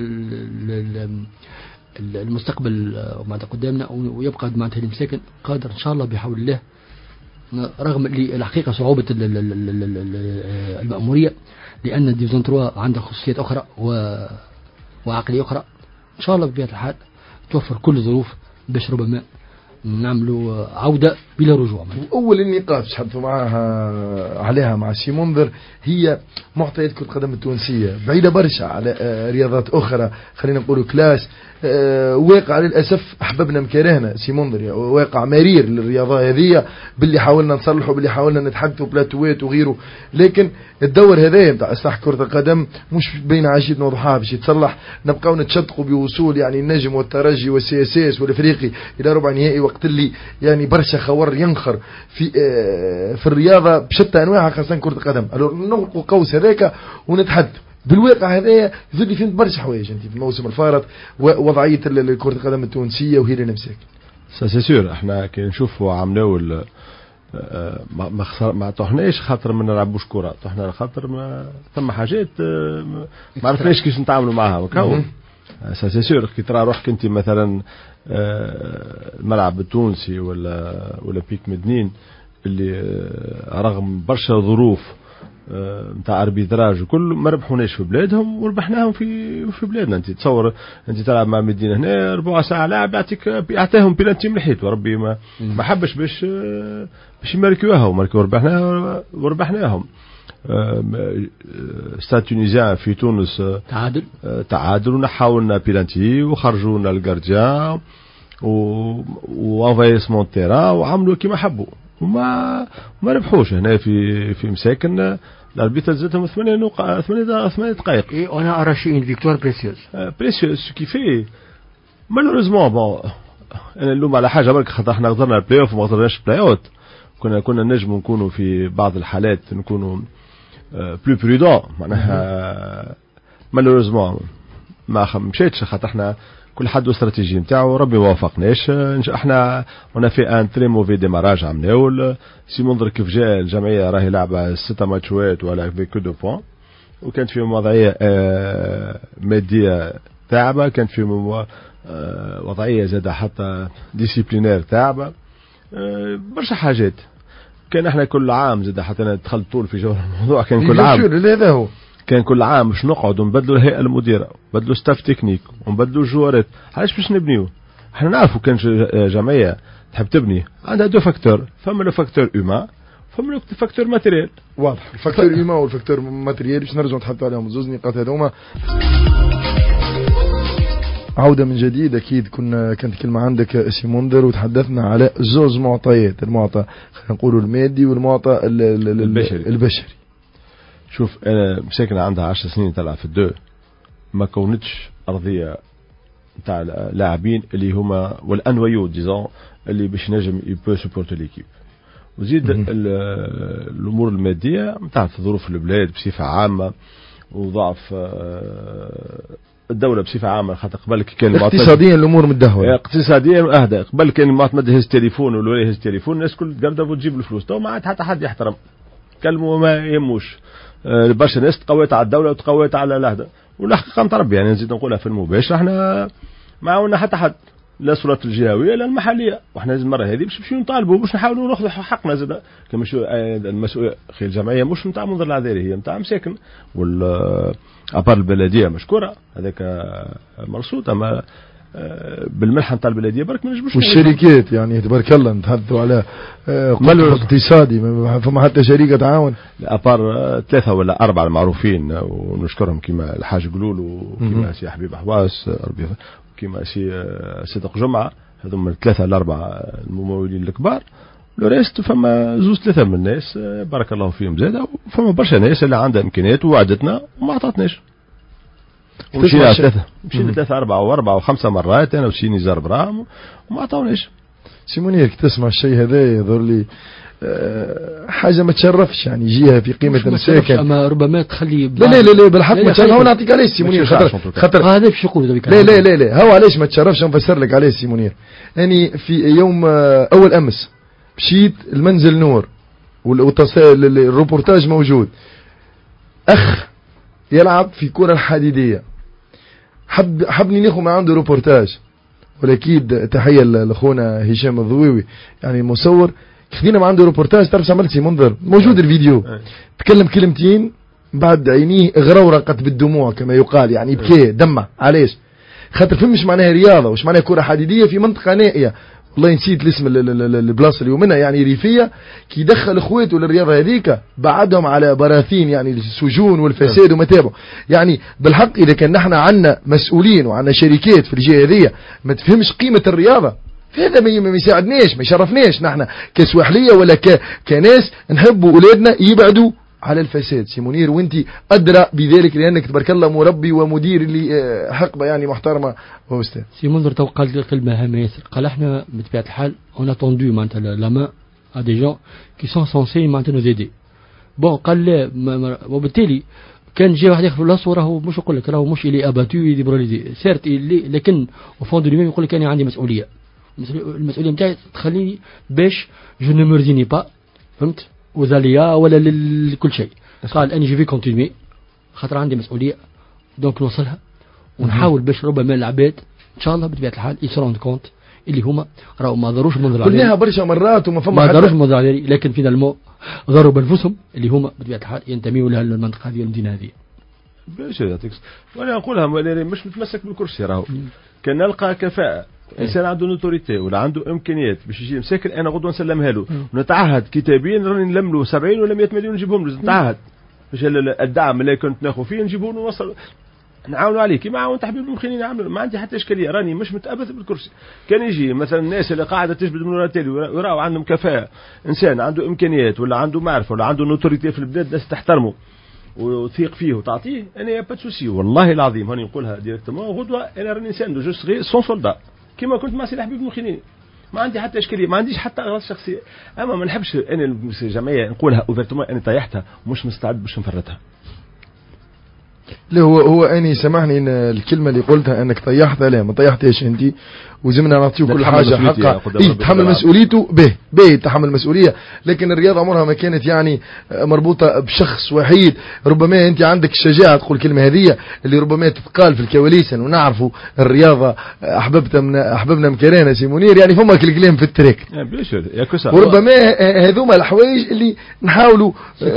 المستقبل معناتها قدامنا ويبقى معناتها المساكن قادر ان شاء الله بحول الله رغم الحقيقه صعوبه المأموريه لان الديفيزيون 3 عندها خصوصيات اخرى وعقليه اخرى. ان شاء الله بطبيعه الحال توفر كل الظروف باش ربما نعملوا عودة بلا رجوع. أول النقاط تحدثوا عليها مع سيموندر هي معطيات كرة القدم التونسية بعيدة برشا على رياضات أخرى، خلينا نقولوا كلاس واقع للأسف أحببنا مكرهنا سيموندر يعني واقع مرير للرياضة هذه باللي حاولنا نصلحه باللي حاولنا نتحدثوا بلاتوات وغيره. لكن الدور هذا نتاع إصلاح كرة القدم مش بين عشية وضحاها باش يتصلح. نبقاو نتشدقوا بوصول يعني النجم والترجي والسياسيس والافريقي إلى ربع نهائي وقت اللي يعني برشا خور ينخر في الرياضة بشتى أنواعها خاصة كرة القدم. نغلقوا قوس هذاك ونتحدث بالواقع هذا يزيد لي فهمت برشا حوايج انت في الموسم الفارط ووضعيه كره القدم التونسيه وهي نمساك. سي سور احنا كي نشوفوا عملوا ما طحناش خاطر ما نلعبوش كره، طحنا خاطر ما ثم حاجات ما عرفناش كيفاش نتعاملوا معها وكاو. سي سور كي ترى روحك انت مثلا الملعب التونسي ولا بيك مدنين اللي رغم برشا ظروف نتاع اربيتراج وكل ما ربحوناش في بلادهم وربحناهم في بلادنا. انت تصور انت تلعب مع مدينه هنا ربع ساعه لاعب يعطيهم بلانتي من الحيط وربي ما حبش باش يماركوها وماركو وربحناهم. ستاد تونيزيان في تونس تعادل ونحاولنا بلانتي وخرجونا الجارديان وانفايسمون تيرا وعملوا كيما حبوا وما ربحوش. هنا في مساكن الاربيتر زادهم 8 دقائق. اي انا ارى شيء فيكتوار بريسيوس كيفي مالوريزمون بون انا نلوم على حاجه برك خاطر احنا قدرنا البلاي اوف وما قدرناش البلاي اوت. كنا نجموا نكونوا في بعض الحالات نكونوا بلو برودون معناها مالوريزمون ما مشيتش خاطر احنا كل حد واستراتيجي نتاعو ربي وافقناش. احنا هنا في ان تري موفي ديماراج عملناو. سي منظر كيف جاء الجمعيه راهي لعبه 6 ماتشات ولا فيكو دو بوان وكانت فيهم وضعيه ماديه تعبه كانت فيهم وضعيه زاده حتى ديسيبلينير تعبه برشا حاجات. كان احنا كل عام زاد حتى انا دخلت طول في جوهر الموضوع كان كل عام هذا هو كان كل عام باش نقعدوا نبدلوا الهيئه المديره نبدلوا ستاف تكنيك ونبدلوا الجوارات. علاش باش نبنيو؟ احنا نعرفوا كان جمعيه تحب تبني عندها دو فاكتور فما لو فاكتور اومان فما لو فاكتور ماتيريال. واضح الفاكتور اومان والفاكتور ماتيريال باش نرجعوا نتحدثوا عليهم زوز نقاط هذوما. عودة من جديد. أكيد كانت كلمة عندك سي منذر وتحدثنا على زوز معطيات المعطى خلينا نقولوا المادي والمعطى البشري. شوف أنا مساكن عندها 10 سنين تلعب في الدو ما كونتش أرضية نتاع لاعبين اللي هما والأنويو ديزون اللي باش نجم يبو سوبورتو ليكيب. وزيد الأمور المادية نتاع ظروف البلاد بصفة عامة وضعف الدولة بصفة عامة خاطر قبل كان اقتصاديا الأمور متدهورة اقتصاديا أهدى. قبل كان المعتمد يهز تليفون ولا يهز تليفون الناس كل تقدر وتجيب الفلوس. تو ما عاد حتى حد يحترم كلمه ما يهموش. برشا ناس تقويت على الدولة وتقويت على الأهدى والحقيقة نتاع ربي يعني نزيد نقولها في المباشر احنا ما عاونا حتى حد لا صورة الجهوية لا المحلية واحنا لازم المرة هذه باش نطالبوا باش نحاولوا ناخذوا حقنا زاد كما شو المسؤولية خير الجمعية مش نتاع منظر العذاري هي نتاع مساكن أبار البلدية مشكورة هذاك مرصود أما بالملحة نتاع البلدية برك ما نجموش. والشركات يعني تبارك الله نتحدثوا على قلب اقتصادي فما حتى شركة تعاون. أبار 3 ولا 4 المعروفين ونشكرهم كما الحاج قلول وكما سي حبيب حواس كما سي صدق جمعة هذوما 3 ل 4 الممولين الكبار. لوريست فما 2-3 من الناس بارك الله فيهم زاده فما برشا ناس اللي عندها امكانيات ووعدتنا وما عطاتناش. مشينا 3 4 و5 مرات انا وسيني زار براهم وما عطاوناش. سيمونير كي تسمع الشيء هذا يظهر لي حاجه ما تشرفش يعني يجيها في قيمه المساكن اما ربما تخلي لا بالحق ما تشرفش. هو نعطيك علاش سيمونير خاطر هذا باش يقول لا هو علاش ما تشرفش نفسر لك علاش سيمونير. يعني في يوم اول امس مشيت المنزل نور الروبورتاج موجود اخ يلعب في كرة الحديدية حبني ناخذ ما عنده روبورتاج ولكن تحية لأخونا هشام الضويوي يعني مصور خذينا ما عنده روبورتاج. تعرف عملت سي منظر موجود الفيديو تكلم كلمتين بعد عينيه غرورقت بالدموع كما يقال يعني بكي دمع. علاش؟ خاطر فهمش معناها رياضة وش معناها كرة حديدية في منطقة نائية والله نسيت الاسم البلاصه اللي منها يعني ريفيه كي يدخل اخواته للرياضه هذيك بعدهم على براثين يعني السجون والفساد وما تابعوا. يعني بالحق اذا كان نحن عندنا مسؤولين وعندنا شركات في الجهه هذه ما تفهمش قيمه الرياضه هذا ما يساعدناش ما يشرفناش نحن كسواحليه ولا كناس نحبوا اولادنا يبعدوا على الفساد. سي منير وانت ادرى بذلك لانك تبارك الله مربي ومدير اللي حقبه يعني محترمه واستاذ. سي منذر تو قال كلمه هامه ياسر قال احنا بطبيعه الحال اون اتوندو معناتها لا مان ا دي جون كي سون سونسي معناتها نو زيدي بون قال لا وبالتالي كان جاي واحد ياخذ لاصو راهو مش يقول لك راهو مش اللي اباتو ديبراليزي سيرت لكن او فون دو لي يقول لك انا عندي مسؤوليه المسؤوليه نتاعي تخليني باش جو نو مورزيني با فهمت وزاليا ولا لكل شيء. قال اني جو في كونتينيي خاطر عندي مسؤوليه دونك نوصلها ونحاول باش ربما العباد ان شاء الله بطبيعه الحال يسروند كونت اللي هما راهو ما داروش منظر عليه قلناها برشا مرات وما فما ما داروش منظر عليه لكن فينالمون ضربوا بانفسهم اللي هما بطبيعه الحال ينتميوا لها المنطقه هذه المدينه هذه. باش وانا نقولها مش متمسك بالكرسي راهو كان نلقى كفاءه انسان عنده نوتوريتي ولا عنده امكانيات باش يجي مساكن انا غدوه نسلمها له ونتعهد كتابيا راني نلم له 70 ولا 100 مليون نجيبهم له نتعهد باش الدعم اللي كنت ناخذ فيه نجيبه له ونوصل نعاونوا عليه كيما عاون تحبيب المخينين نعملوا ما عندي حتى اشكاليه راني مش متابث بالكرسي. كان يجي مثلا الناس اللي قاعده تجبد من ورا التالي ويراو عندهم كفاءه انسان عنده امكانيات ولا عنده معرفه ولا عنده نوتوريتي في البلاد الناس تحترمه وتثيق فيه وتعطيه انا با سوسي والله العظيم هاني نقولها ديريكتومون غدوه انا راني انسان جو سغي سون سولدا كيما كنت مع سي حبيب المخينين ما عندي حتى اشكاليه ما عنديش حتى اغراض شخصيه اما ما نحبش انا الجمعيه نقولها اوفرتومون انا طيحتها مش مستعد باش نفرتها. لا هو اني سامحني ان الكلمه اللي قلتها انك طيحتها لا ما طيحتهاش انت وزمنا نعطيه كل حاجه حقها يتحمل مسؤوليته به يتحمل مسؤوليه لكن الرياضه عمرها ما كانت يعني مربوطه بشخص وحيد. ربما انت عندك الشجاعه تقول الكلمه هذه اللي ربما تتقال في الكواليس ونعرفوا الرياضه احببنا مكرانا سي منير يعني فما الكلام في التراك وربما هذوما الحوايج اللي نحاولوا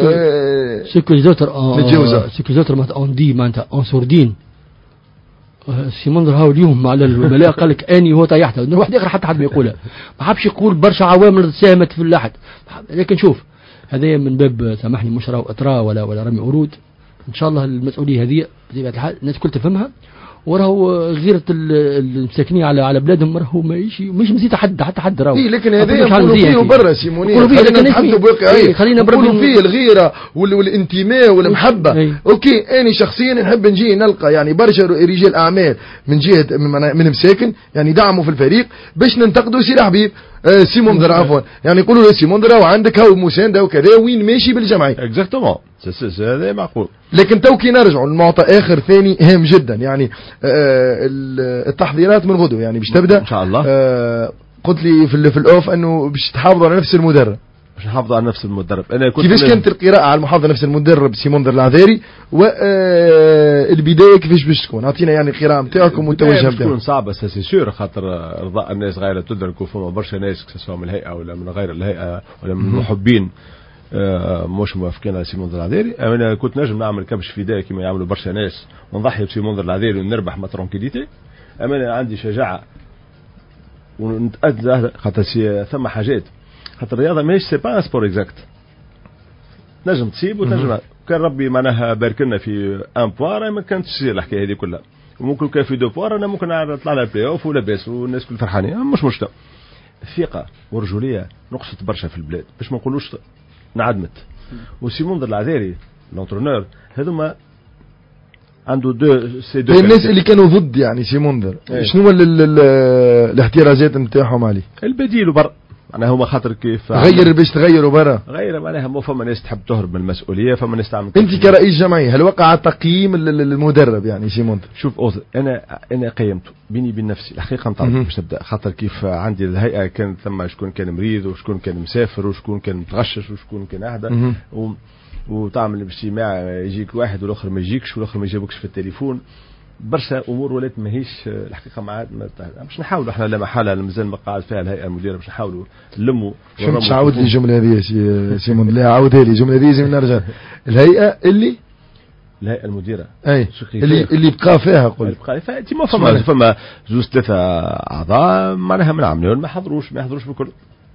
سيكوليزاتور معناتها دي معناتها انسوردين سيمون راهو اليوم على الملاء قال لك اني هو طيحته نروح اخر حتى حد ما يقولها ما حبش يقول برشا عوامل ساهمت في اللحد لكن شوف هذا من باب سامحني مش راهو اطراء ولا رمي ورود ان شاء الله المسؤوليه هذه بطبيعه الحال الناس الكل تفهمها وراهو غيرة المساكنين على بلادهم راهو مش مزيد حتى حد راهو لكن هذا يقولوا فيه برا سيمونية خلينا نتحدثوا بواقعية خلينا نقولوا فيه الغيرة والانتماء والمحبة اوكي انا شخصيا نحب نجي نلقى يعني برشا رجال اعمال من جهة من مساكن يعني دعموا في الفريق باش ننتقدوا سي حبيب سي منذر عفوا يعني يقولوا له سي منذر وعندك هاو مساندة وكذا وين ماشي بالجمعية اكزاكتومون هذا معقول. لكن توكي نرجعوا للمعطى اخر ثاني هام جدا يعني التحضيرات من غدو يعني باش تبدا ان شاء الله. قلت لي في الاوف انه باش تحافظوا على نفس المدرب باش نحافظوا على نفس المدرب. انا كنت كيفاش كانت القراءه على المحافظه نفس المدرب سي منذر العذاري والبدايه كيفاش باش تكون اعطينا يعني القراءه نتاعكم والتوجه نتاعكم. تكون صعبه سي سور خاطر ارضاء الناس غير تدرك وفما برشا ناس سواء من الهيئه ولا من غير الهيئه ولا من المحبين مش موافقين على سي منذر العذاري. انا كنت نجم نعمل كبش فداء كما يعملوا برشا ناس ونضحي بسي منذر العذاري ونربح ما ترونكيليتي. انا عندي شجاعه ونتأذى خاطر ثم حاجات خاطر الرياضه ماهيش سي با سبور اكزاكت نجم تصيب وتنجم كان ربي معناها بارك لنا في ان بوار ما كانتش تصير الحكايه هذه كلها وممكن كان في دو بوار انا ممكن نطلع على البلاي اوف ولاباس والناس كل فرحانين مش مشكله. الثقه والرجوليه نقصت برشا في البلاد باش ما نقولوش انعدمت. وسي منذر العذاري لونترونور هذوما عنده دو الناس اللي كانوا ضد يعني سي منذر شنو الاحترازات نتاعهم عليه البديل وبر معناها هما خاطر كيف غير باش تغيروا برا غير معناها مو فما ناس تحب تهرب من المسؤوليه فما ناس تعمل. انت كرئيس جمعيه هل وقع تقييم المدرب يعني سي منذر؟ شوف اوزر انا قيمته بيني وبين نفسي الحقيقه نتاع باش نبدا خاطر كيف عندي الهيئه كان ثم شكون كان مريض وشكون كان مسافر وشكون كان متغشش وشكون كان اهدى وتعمل اجتماع يجيك واحد والاخر ما يجيكش والاخر ما يجيبكش في التليفون برشا امور ولات ماهيش الحقيقه باش نحاولوا احنا لا محاله مازال ما قاعد فيها الهيئه المديره باش نحاولوا نلموا. فهمت عاود لي الجمله هذه سي منذر لا عاودها لي الجمله هذه زين نرجع الهيئه المديره اي اللي بقى فيها قول بقى فيها انت ما فما زوج ثلاثه اعضاء معناها ما نعملوا ما يحضروش بالكل.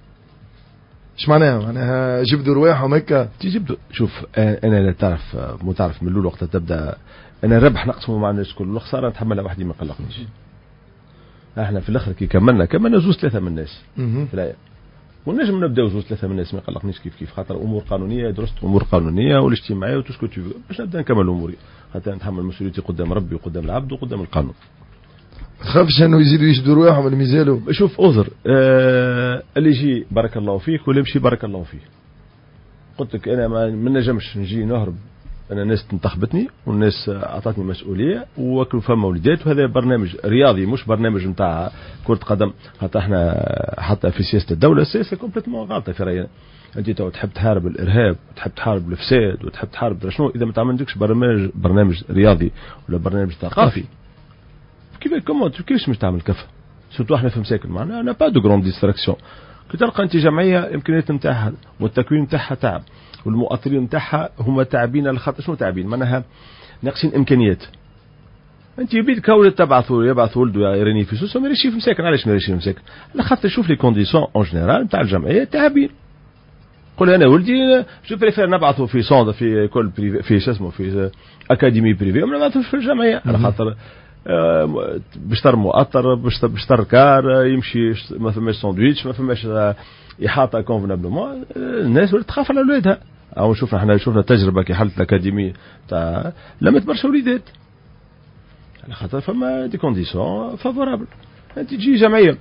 ايش معناها جبدوا رواحهم هكا تجبدوا. شوف انا لا تعرف مو تعرف من الاول وقت تبدا انا الربح نقسمه مع الناس الكل والخساره نتحملها وحدي ما قلقنيش. احنا في الاخر كي كملنا زوج ثلاثه من الناس في الهيئه ونجم نبداو زوج ثلاثه من الناس ما قلقنيش كيف خاطر امور قانونيه درست امور قانونيه والاجتماعيه وتسكو تشوف باش نبدا نكمل اموري خاطر نتحمل مسؤوليتي قدام ربي وقدام العبد وقدام القانون. ما تخافش انه يزيدوا يشدوا رواحهم اللي مازالوا. شوف اوزر اللي يجي بارك الله فيك واللي يمشي بارك الله فيه. قلت لك انا ما نجمش نجي نهرب انا الناس انتخبتني والناس اعطتني مسؤوليه وكل فما وليدات وهذا برنامج رياضي مش برنامج نتاع كره قدم. حتى احنا حتى في سياسه الدوله السياسه كومبليتمون غلطه في راينا. انت تحب تحارب الارهاب وتحب تحارب الفساد وتحب تحارب شنو اذا ما تعملكش برنامج رياضي ولا برنامج ثقافي كيفاش مش تعمل كفه سورتو احنا في مساكن معنا انا با دو غروند ديستراكسيون كي تلقى أنت جمعية إمكانيات نتاعها والتكوين نتاعها تعب والمؤطرين نتاعها هما تعبين على خاطر شنو تعبين معناها ناقصين إمكانيات. أنت يبيد كولة يبعث ولده يريني في سوسه ما يريش في مساكن. علاش ما يريش في مساكن؟ على خاطر شوف لي كونديسيون أون جينيرال نتاع الجمعية تعبين. قول أنا ولدي جو بريفير نبعثه في صوند في كل بريفي في اسمه في أكاديمي بريفي وما نبعثوش في الجمعية على خاطر بشتر مؤطر بشتر كار يمشي ما فماش ساندويتش ما فماش إحاطة كونفنابلومون. الناس ولات تخاف على أولادها. أو شفنا تجربة كي حلت الأكاديمي تاع لمت برشا وليدات على خاطر فما دي كونديسيون فافورابل. أنت تجي جمعية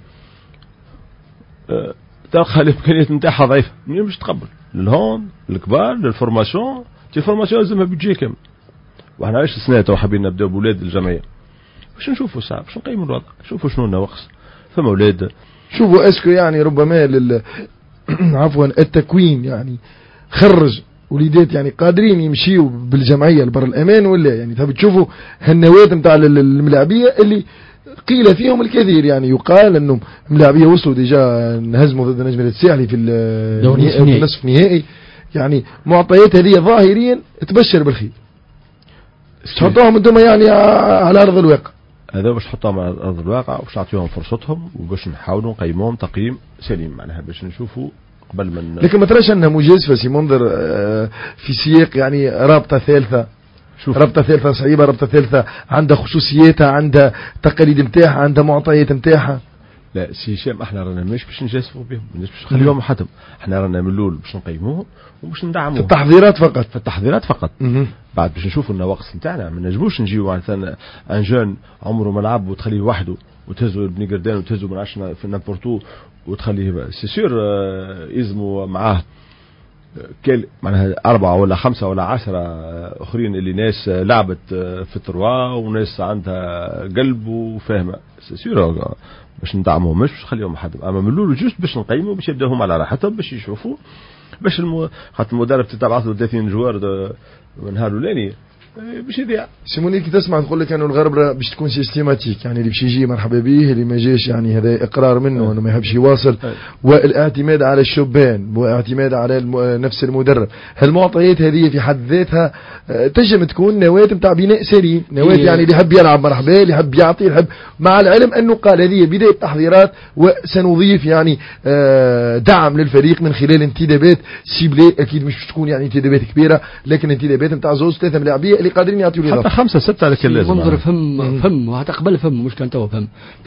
تلقى الإمكانيات نتاعها ضعيفة منين باش تقبل للهون الكبار للفورماسيون تي فورماسيون لازمها بيجي كامل. وإحنا عايش السنة تو حابين نبداو بولاد الجمعية باش نشوفوا الساعة باش نقيموا الوضع نشوفوا شنو النواقص. فما أولاد شوفوا اسكو يعني ربما عفوا التكوين يعني خرج وليدات يعني قادرين يمشيوا بالجمعية لبر الأمان ولا يعني تبي تشوفوا هالنواد نتاع الملاعبية اللي قيل فيهم الكثير. يعني يقال انهم ملاعبية وصلوا ديجا نهزموا ضد نجمة الساحلي في النصف النهائي. يعني معطيات هذه ظاهريا تبشر بالخير. تحطوهم انتم يعني على ارض الواقع. هذا باش نحطهم على ارض الواقع وباش نعطيهم فرصتهم وباش نحاولوا نقيموهم تقييم سليم معناها باش نشوفوا قبل من. لكن ما تراش انها مجازفة سي منذر في سياق يعني رابطة ثالثة. رابطة ثالثة صعيبة. رابطة ثالثة عندها خصوصياتها عندها تقاليد نتاعها عندها معطيات نتاعها. لا سي هشام احنا رانا مش باش نجازفوا بهم مش باش نخليهم حتم. احنا رانا من الاول باش نقيموهم وباش ندعموهم في التحضيرات فقط. في التحضيرات فقط. بعد باش نشوفوا النواقص نتاعنا ما نجموش نجيو مثلا ان جون عمره ما لعب وتخليه وحده وتهزوا بني قردان وتهزوا من عشنا في نابورتو وتخليه سي سور يزموا معاه معناها 4 ولا 5 ولا 10 اخرين اللي ناس لعبت في التروا وناس عندها قلب وفاهمه سي سور باش ندعمهم مش باش نخليهم حد. اما من الاول جوست باش نقيموا باش يبداوهم على راحتهم باش يشوفوا باش خاطر المدرب تتبعث له 30 جوار من نهار الاولاني باش يذيع. سيموني كي تسمع تقول لك انه الغرب باش تكون سيستيماتيك يعني اللي باش يجي مرحبا به اللي ما جاش يعني هذا اقرار منه انه ما يحبش يواصل والاعتماد على الشبان واعتماد على نفس المدرب. هالمعطيات هذه في حد ذاتها تنجم تكون نواة نتاع بناء سليم. نواة يعني اللي يحب يلعب مرحبا اللي يحب يعطي يحب مع العلم انه قال هذه بداية تحضيرات وسنضيف يعني دعم للفريق من خلال انتدابات سيبلي. اكيد مش تكون يعني انتدابات كبيرة لكن انتدابات نتاع 2-3 ملاعبية اللي قادرين يعطيوا لي حتى 5-6 على كل لازم منظر فهم وهتقبل فهم مش كان تو فهم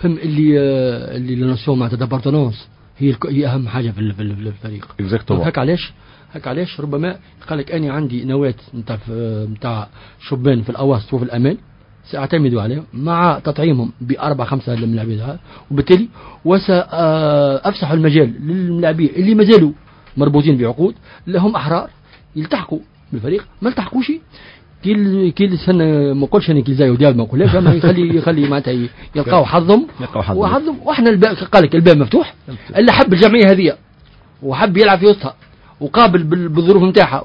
اللي لنسيون مع دابارتونونس هي اهم حاجه في الفريق. هك علاش ربما قال لك انا عندي نواة نتاع شبان في الاواسط وفي الامان ساعتمدوا عليهم مع تطعيمهم ب4-5 الملاعبين وبالتالي وسافسح المجال للملاعبين اللي ما زالوا مربوطين بعقود لهم احرار يلتحقوا بالفريق ما التحقوش كل سنة ما قلش أنا كل زي وديال ما قلش أما يخلي معناتها يلقاو حظهم وإحنا قال لك الباب مفتوح اللي حب الجمعية هذه وحب يلعب في وسطها وقابل بالظروف نتاعها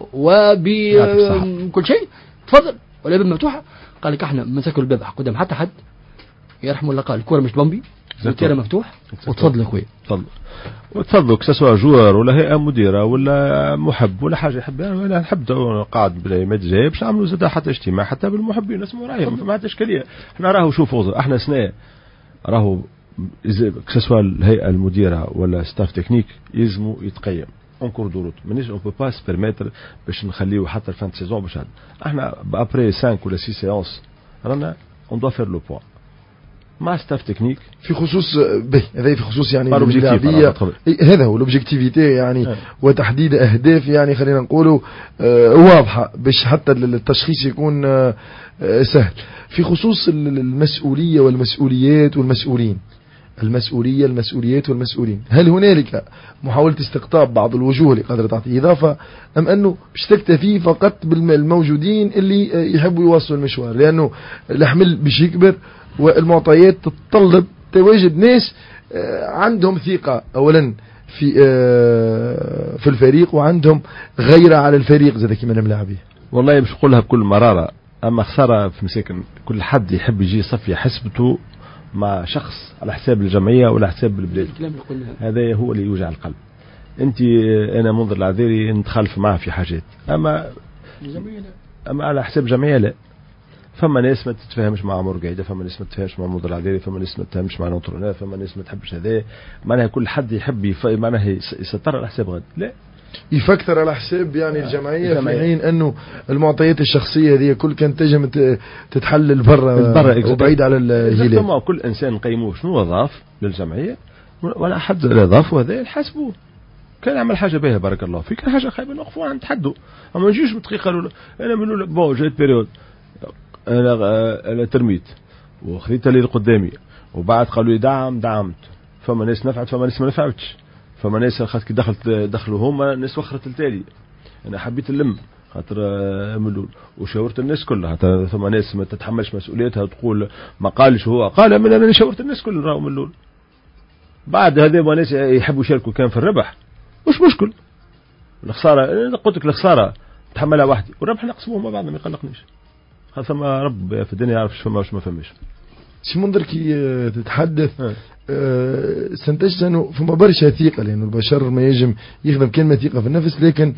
وبكل شيء تفضل والباب مفتوحة. قال لك إحنا مسكوا الباب قدام حتى حد يرحمه الله. قال الكرة مش بامبي والتيرا مفتوح وتفضل اخويا وتفضلوا كسوا جوار ولا هيئة مديرة ولا محب ولا حاجة يحب ولا نحب قاعد بلا ما جاي باش نعملوا زاد حتى اجتماع حتى بالمحبين اسمه رايهم ما عندش إشكالية. احنا راهو شوفوا احنا سنة راهو كسوا الهيئة المديرة ولا ستاف تكنيك يلزموا يتقيم اونكور دروت مانيش اون بو با سي بيرميتر باش نخليو حتى الفان سيزون باش احنا ابري 5 ولا 6 سيونس رانا اون دو فير لو بوان مع ستاف تكنيك في خصوص هذا في خصوص يعني اللاعبية هذا هو الاوبجيكتيفيتي يعني وتحديد اهداف يعني خلينا نقولوا واضحة باش حتى التشخيص يكون سهل. في خصوص المسؤولية والمسؤوليات والمسؤولين المسؤوليات والمسؤولين هل هنالك محاولة استقطاب بعض الوجوه اللي قادرة تعطي إضافة أم أنه باش تكتفي فقط بالموجودين اللي يحبوا يواصلوا المشوار لأنه الحمل باش يكبر والمعطيات تتطلب تواجد ناس عندهم ثقة أولا في الفريق وعندهم غيرة على الفريق زي كما الملاعبين. والله مش نقولها بكل مرارة أما خسارة في مساكن كل حد يحب يجي صفي حسبته مع شخص على حساب الجمعية ولا حساب البلاد هذا هو اللي يوجع القلب. انت انا منظر العذيري نتخالف معه في حاجات، اما على حساب جمعيه لا. فما ناس ما تتفاهمش مع عمر قاعده، فما ناس ما تتفاهمش مع منظر العذيري، فما ناس ما تتفاهمش مع نوترنا، فما ناس ما تحبش هذا. معناها كل حد يحب معناها يستر على حساب غد، لا يفكر على حساب يعني الجمعية، في حين انه المعطيات الشخصية هذه كل كانت تنجم تتحلل برا وبعيد على الهلال. كل انسان نقيموه شنو اضاف للجمعية ولا حد لا اضاف، وهذا يحاسبوه. كان يعمل حاجة باهية بارك الله فيك، كان حاجة خايبة نوقفوها نتحدوا. اما ما نجيوش بدقيقة قالوا انا نقول لك بون جات بيريود انا ترميت وخذيتها لي قدامي وبعد قالوا لي دعمت، فما ناس نفعت فما ناس ما نفعتش، فما ناس خاطر كي دخلوا هما ناس وخرت التالي. انا حبيت اللم خاطر ملول وشاورت الناس كلها، ثم ناس ما تتحملش مسؤوليتها وتقول ما قالش هو قال انا شاورت الناس كلها راهو ملول. بعد هذا ما ناس يحبوا يشاركوا كان في الربح مش مشكل، الخساره انا قلت لك الخساره تحملها وحدي والربح نقسموه مع بعضنا ما يقلقنيش. خاطر ما رب في الدنيا يعرف شو ما فماش. شي منظر كي تتحدث استنتجت انه فما برشا ثقه، لانه البشر ما يجم يخدم كلمه ثقه في النفس، لكن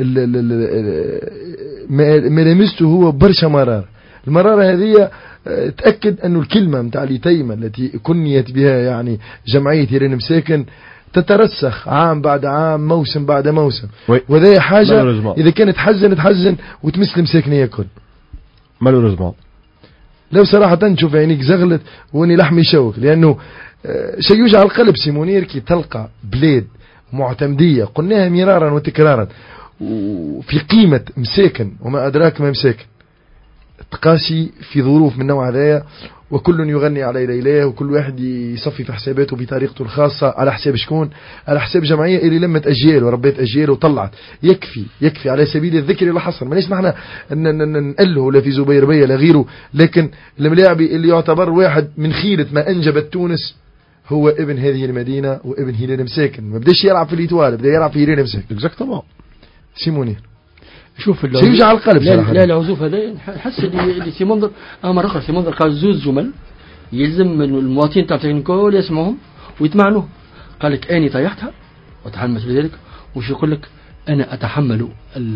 ما لمسته هو برشا مرار. المراره هذه تاكد انه الكلمه نتاع اليتيمه التي كنيت بها يعني جمعيه هيرين مساكن تترسخ عام بعد عام، موسم بعد موسم، وهذه حاجه اذا كانت تحزن وتمس المساكنيه كل مالوريزمون. لو صراحه نشوف عينيك زغلت واني لحمي شوك، لانه شيء يوجع القلب سي منير كي تلقى بلاد معتمدية قلناها مرارا وتكرارا وفي قيمة مساكن وما أدراك ما مساكن تقاسي في ظروف من نوع هذايا، وكل يغني على ليلاه وكل واحد يصفي في حساباته بطريقته الخاصة على حساب شكون، على حساب جمعية اللي لمت أجيال وربيت أجيال وطلعت. يكفي على سبيل الذكر لا حصر، مانيش نحن نقله ولا في زبير بيه لا غيره، لكن الملاعبي اللي يعتبر واحد من خيرة ما أنجبت تونس هو ابن هذه المدينة وابن هيرين مساكن، ما بداش يلعب في الإيطوال، بدا يلعب في هيرين مساكن. اكزاكتومون سيمونير. شوف يوجع القلب صراحة. لا العزوف هذا حس اللي سي منظر مرة أخرى. سي منظر قال زوز جمل يلزم المواطنين تاع الكل يسمعهم ويتمعنوه. قال لك أني طيحتها وتحمل لذلك، وش يقول لك أنا أتحمل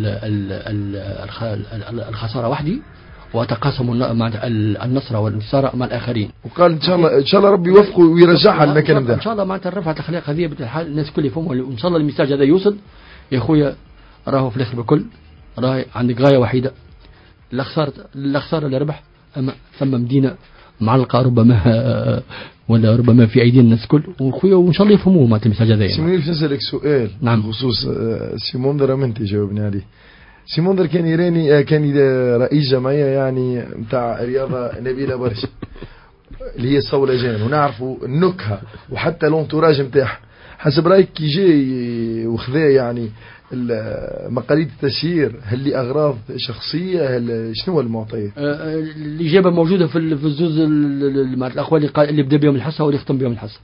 الخسارة وحدي وأتقاسم النصر والانتصار مع الآخرين. وقال إن شاء الله ربي يوفقه ويرجعها المكان ده. إن شاء الله معناتها رفعت الأخلاق هذه بالحال الناس كل يفهموا، وإن شاء الله المساج هذا يوصل. يا أخويا راهو في الآخر بكل راهي عندك غاية وحيدة، الخسارة لربح، أما ثم مدينة معلقة ربما ربما في أيدي الناس كل، وأخويا وإن شاء الله يفهموه معناتها المساج هذا. سيمونير نسألك سؤال نعم بخصوص سيموندر منتي جاوبني عليه. سيموندر كان يراني كان رئيس جمعية يعني متاع رياضة نبيلة برشا اللي هي الصولجان، ونعرفوا النكهة وحتى لونتوراج متاعها. حسب رأيك كي جاي وخذا يعني مقاليد التسيير، هل لي أغراض شخصية، هل شنو المعطيات؟ الإجابة موجودة في الزوز الأقوال اللي بدأ بهم الحصة واللي ختم بهم الحصة.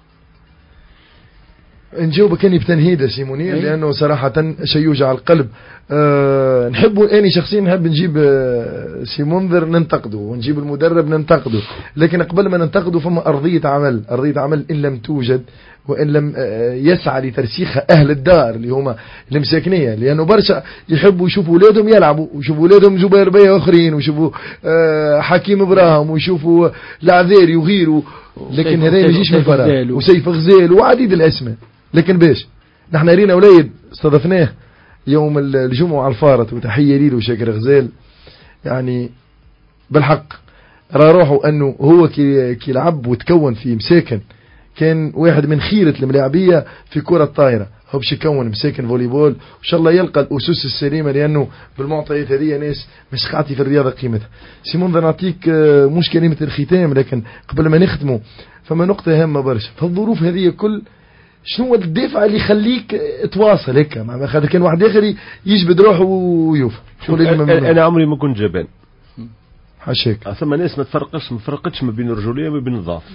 نجاوبك كاني بتنهيدة سيمونير لأنه صراحة شيء يوجع القلب. نحبه أنا شخصيا نحب نجيب سيمونذر ننتقده ونجيب المدرب ننتقده، لكن قبل ما ننتقده فما أرضية عمل إن لم توجد وإن لم يسعى لترسيخها أهل الدار اللي هما المساكنية، لأنه برشا يحبوا يشوفوا أولادهم يلعبوا ويشوفوا أولادهم زبير بيه آخرين ويشوفوا حكيم إبراهيم ويشوفوا العذيري وغيره، لكن هذا ما يجيش من فراغ، وسيف غزال وعديد الأسماء. لكن باش نحن رينا أولاد استضفناه يوم الجمعة على الفارط، وتحية لي وشاكر غزال، يعني بالحق راه روحه أنه هو كي لعب وتكون في مساكن كان واحد من خيرة الملاعبية في كرة الطائرة، هو باش يكون مساكن فوليبول، وإن شاء الله يلقى الأسس السليمة، لأنه بالمعطيات هذه ناس مش قاعدة في الرياضة قيمتها. سيمون نعطيك مش كلمة الختام، لكن قبل ما نختمه فما نقطة هامة برشا في الظروف هذه كل. شنو هو الدافع اللي يخليك تواصل هيك مع خاطر كان واحد آخر يجبد روحه ويوفى؟ أنا عمري ما كنت جبان حاشاك. ثم ناس ما تفرقتش ما بين الرجولية وما بين الضعف.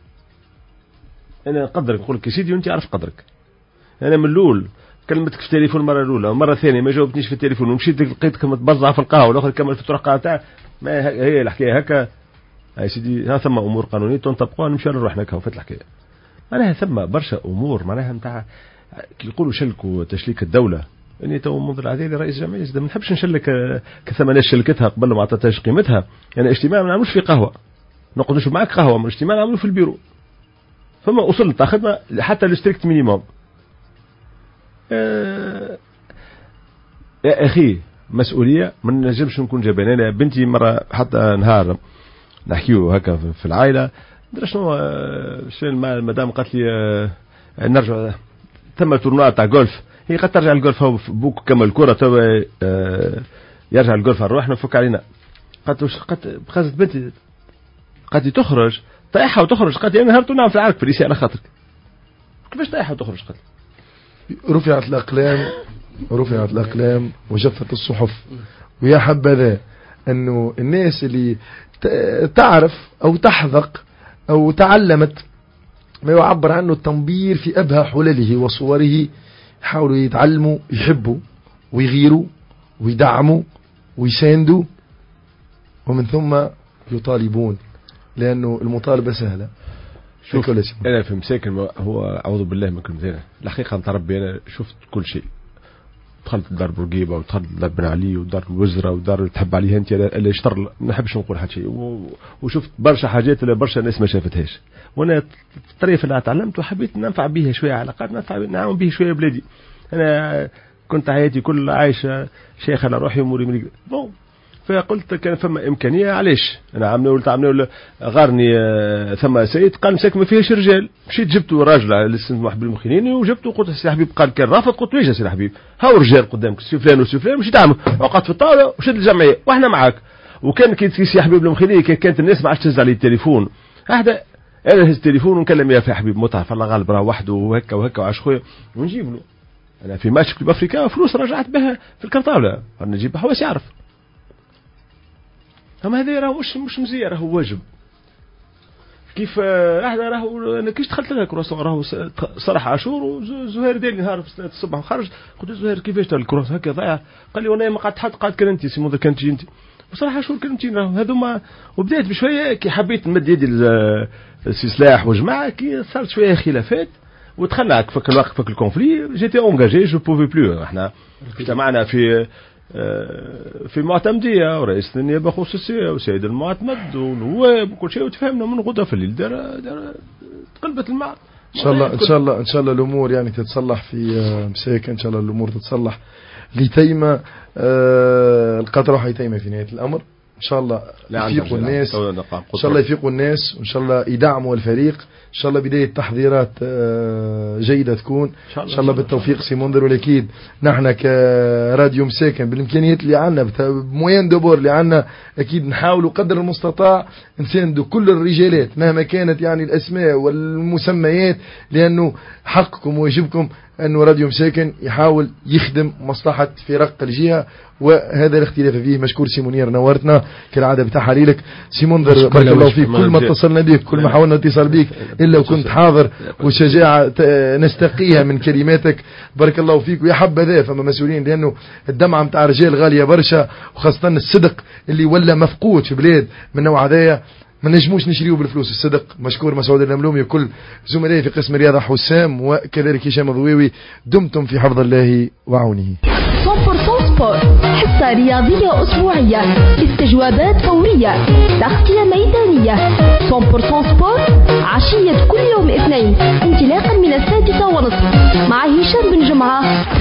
أنا قدرك نقول لك يا سيدي وأنت عارف قدرك. أنا من الأول كلمتك في التليفون مرة الأولى ومرة ثانية ما جاوبتنيش في التليفون ومشيت لقيتك متبزع في القهوة والآخر كمل في الطرق تاع ما هي الحكاية هكا. يا سيدي ها ثم أمور قانونية تنطبقوها نمشي نروح هكا وفات الحكاية. معناها ثم برشا أمور معناها متاع يقولوا شلكوا تشليك الدولة. اني تو منذ العديل رئيس جمعيه ما نحبش نشلك كثمانية شلكتها قبل ما عطاتهاش قيمتها. يعني اجتماع ما نعملوش في قهوه نقعد نشرب معك قهوه، من اجتماع نعملوه في البيرو. فما وصلت تاخذنا حتى الستريكت مينيموم. يا اخي مسؤوليه ما نجمش نكون جبان. انا بنتي مره حتى نهار نحكيو هكا في العائله درا شنو المدام قالت لي نرجع ثم تورنوا تاع جولف. هي قد ترجع الجولف هو بوك كمل الكره تو يرجع الجولف نروح نفك علينا. قالت بنتي قالت لي تخرج طايحه وتخرج. قالت لي انا نهار نعمل في العرك في الريسي على خاطرك. كيفاش طايحه وتخرج؟ قالت رفعت الأقلام وجفت الصحف. ويا حبذا أنه الناس اللي تعرف أو تحذق أو تعلمت ما يعبر عنه التنبير في أبهى حلله وصوره يحاولوا يتعلموا يحبوا ويغيروا ويدعموا ويساندوا ومن ثم يطالبون، لأنه المطالبة سهلة. شوف أنا في مساكن هو أعوذ بالله من كل ذلك. الحقيقة أنت ربي أنا شفت كل شيء. دخلت دار بورقيبة ودخلت دار بن علي ودار الوزراء ودار اللي تحب عليها أنت اللي يشتر ما نحبش نقول حد شيء. وشفت برشا حاجات اللي برشا ناس ما شافتهاش. وأنا الطريقة اللي تعلمت وحبيت ننفع بها شوية علاقات نعاون بها شوية بلادي. أنا كنت حياتي كل عايشة شيخ على روحي وموري من بون. فقلت كان فما إمكانية علاش أنا عملوا غارني ثم سيد قال مساك ما فيهش رجال. مشيت جبت راجل لسه واحد بالمخينين وجبته قلت سي حبيب قال كان رافض. قلت ليش يا سي حبيب هاو رجال قدامك سي فلان وسي فلان مشيت عامل وقعت في الطاولة وشد الجمعية واحنا معاك. وكان كي سي حبيب المخينين كانت الناس ما عادش تهز عليه التليفون. انا هز التليفون ونكلم يا في حبيب متعة فالله غالب راه وحده وهكا وهكا وعاش خويا ونجيب له. انا في ماتش كلوب افريكا فلوس رجعت بها في الكرطاولة نجيب حواس يعرف. أما هذا راه مش مزية راه واجب. كيف احنا راه انا كيش دخلت لها كروس راه صلاح عاشور وزهير ديال نهار في الصباح خرج. قلت زهير كيفاش تاع الكروس هكا ضايع؟ قال لي وانا ما قعدت حد قعد كلمتي سي مودر كانت انت وصلاح عاشور كلمتي راه هذوما. وبدات بشويه كي حبيت نمد يدي سي سلاح وجماعه كي صارت شويه خلافات ودخلنا فك الوقت فك الكونفلي. جيتي اونجاجي جو بوفي بلو. احنا اجتمعنا في المعتمدية ورئيس النيابة الخصوصية وسيد المعتمد ونواب وكل شيء وتفهمنا من غدا في الليل دار تقلبت الماء. إن شاء الله الأمور يعني تتصلح في مساكن. إن شاء الله الأمور تتصلح لتيمة القطر حيتيمة في نهاية الأمر. إن شاء الله يفيقوا الناس. إن شاء الله يفيقوا الناس وإن شاء الله يدعموا الفريق. إن شاء الله بداية تحضيرات جيدة تكون إن شاء الله بالتوفيق سي منذر. والأكيد نحن كراديو مساكن بالإمكانيات اللي عنا بموين دبور اللي عنا أكيد نحاولوا قدر المستطاع نساندوا كل الرجالات مهما كانت يعني الأسماء والمسميات، لأنه حقكم وواجبكم أنه راديو مساكن يحاول يخدم مصلحة فرق الجهة، وهذا الاختلاف فيه. مشكور سي منير نورتنا كالعادة بتحاليلك. سي منذر بارك الله فيك. كل ما اتصلنا بك كل ما حاولنا اتصال بك إلا وكنت حاضر وشجاعة نستقيها من كلماتك بارك الله فيك. ويا حبذا فما مسؤولين لأنه الدمعة متاع رجال غالية برشا وخاصة الصدق اللي ولا مفقود في بلاد من نوع هذايا ما نجموش نشريوه بالفلوس الصدق. مشكور مسعود النملومي وكل زملائي في قسم الرياضة حسام وكذلك هشام الضويوي. دمتم في حفظ الله وعونه. 100% سبور، حصة رياضية أسبوعية، استجوابات فورية، تغطية ميدانية. 100% سبور عشية كل يوم اثنين انطلاقا من 6:30 مع هشام بن جمعة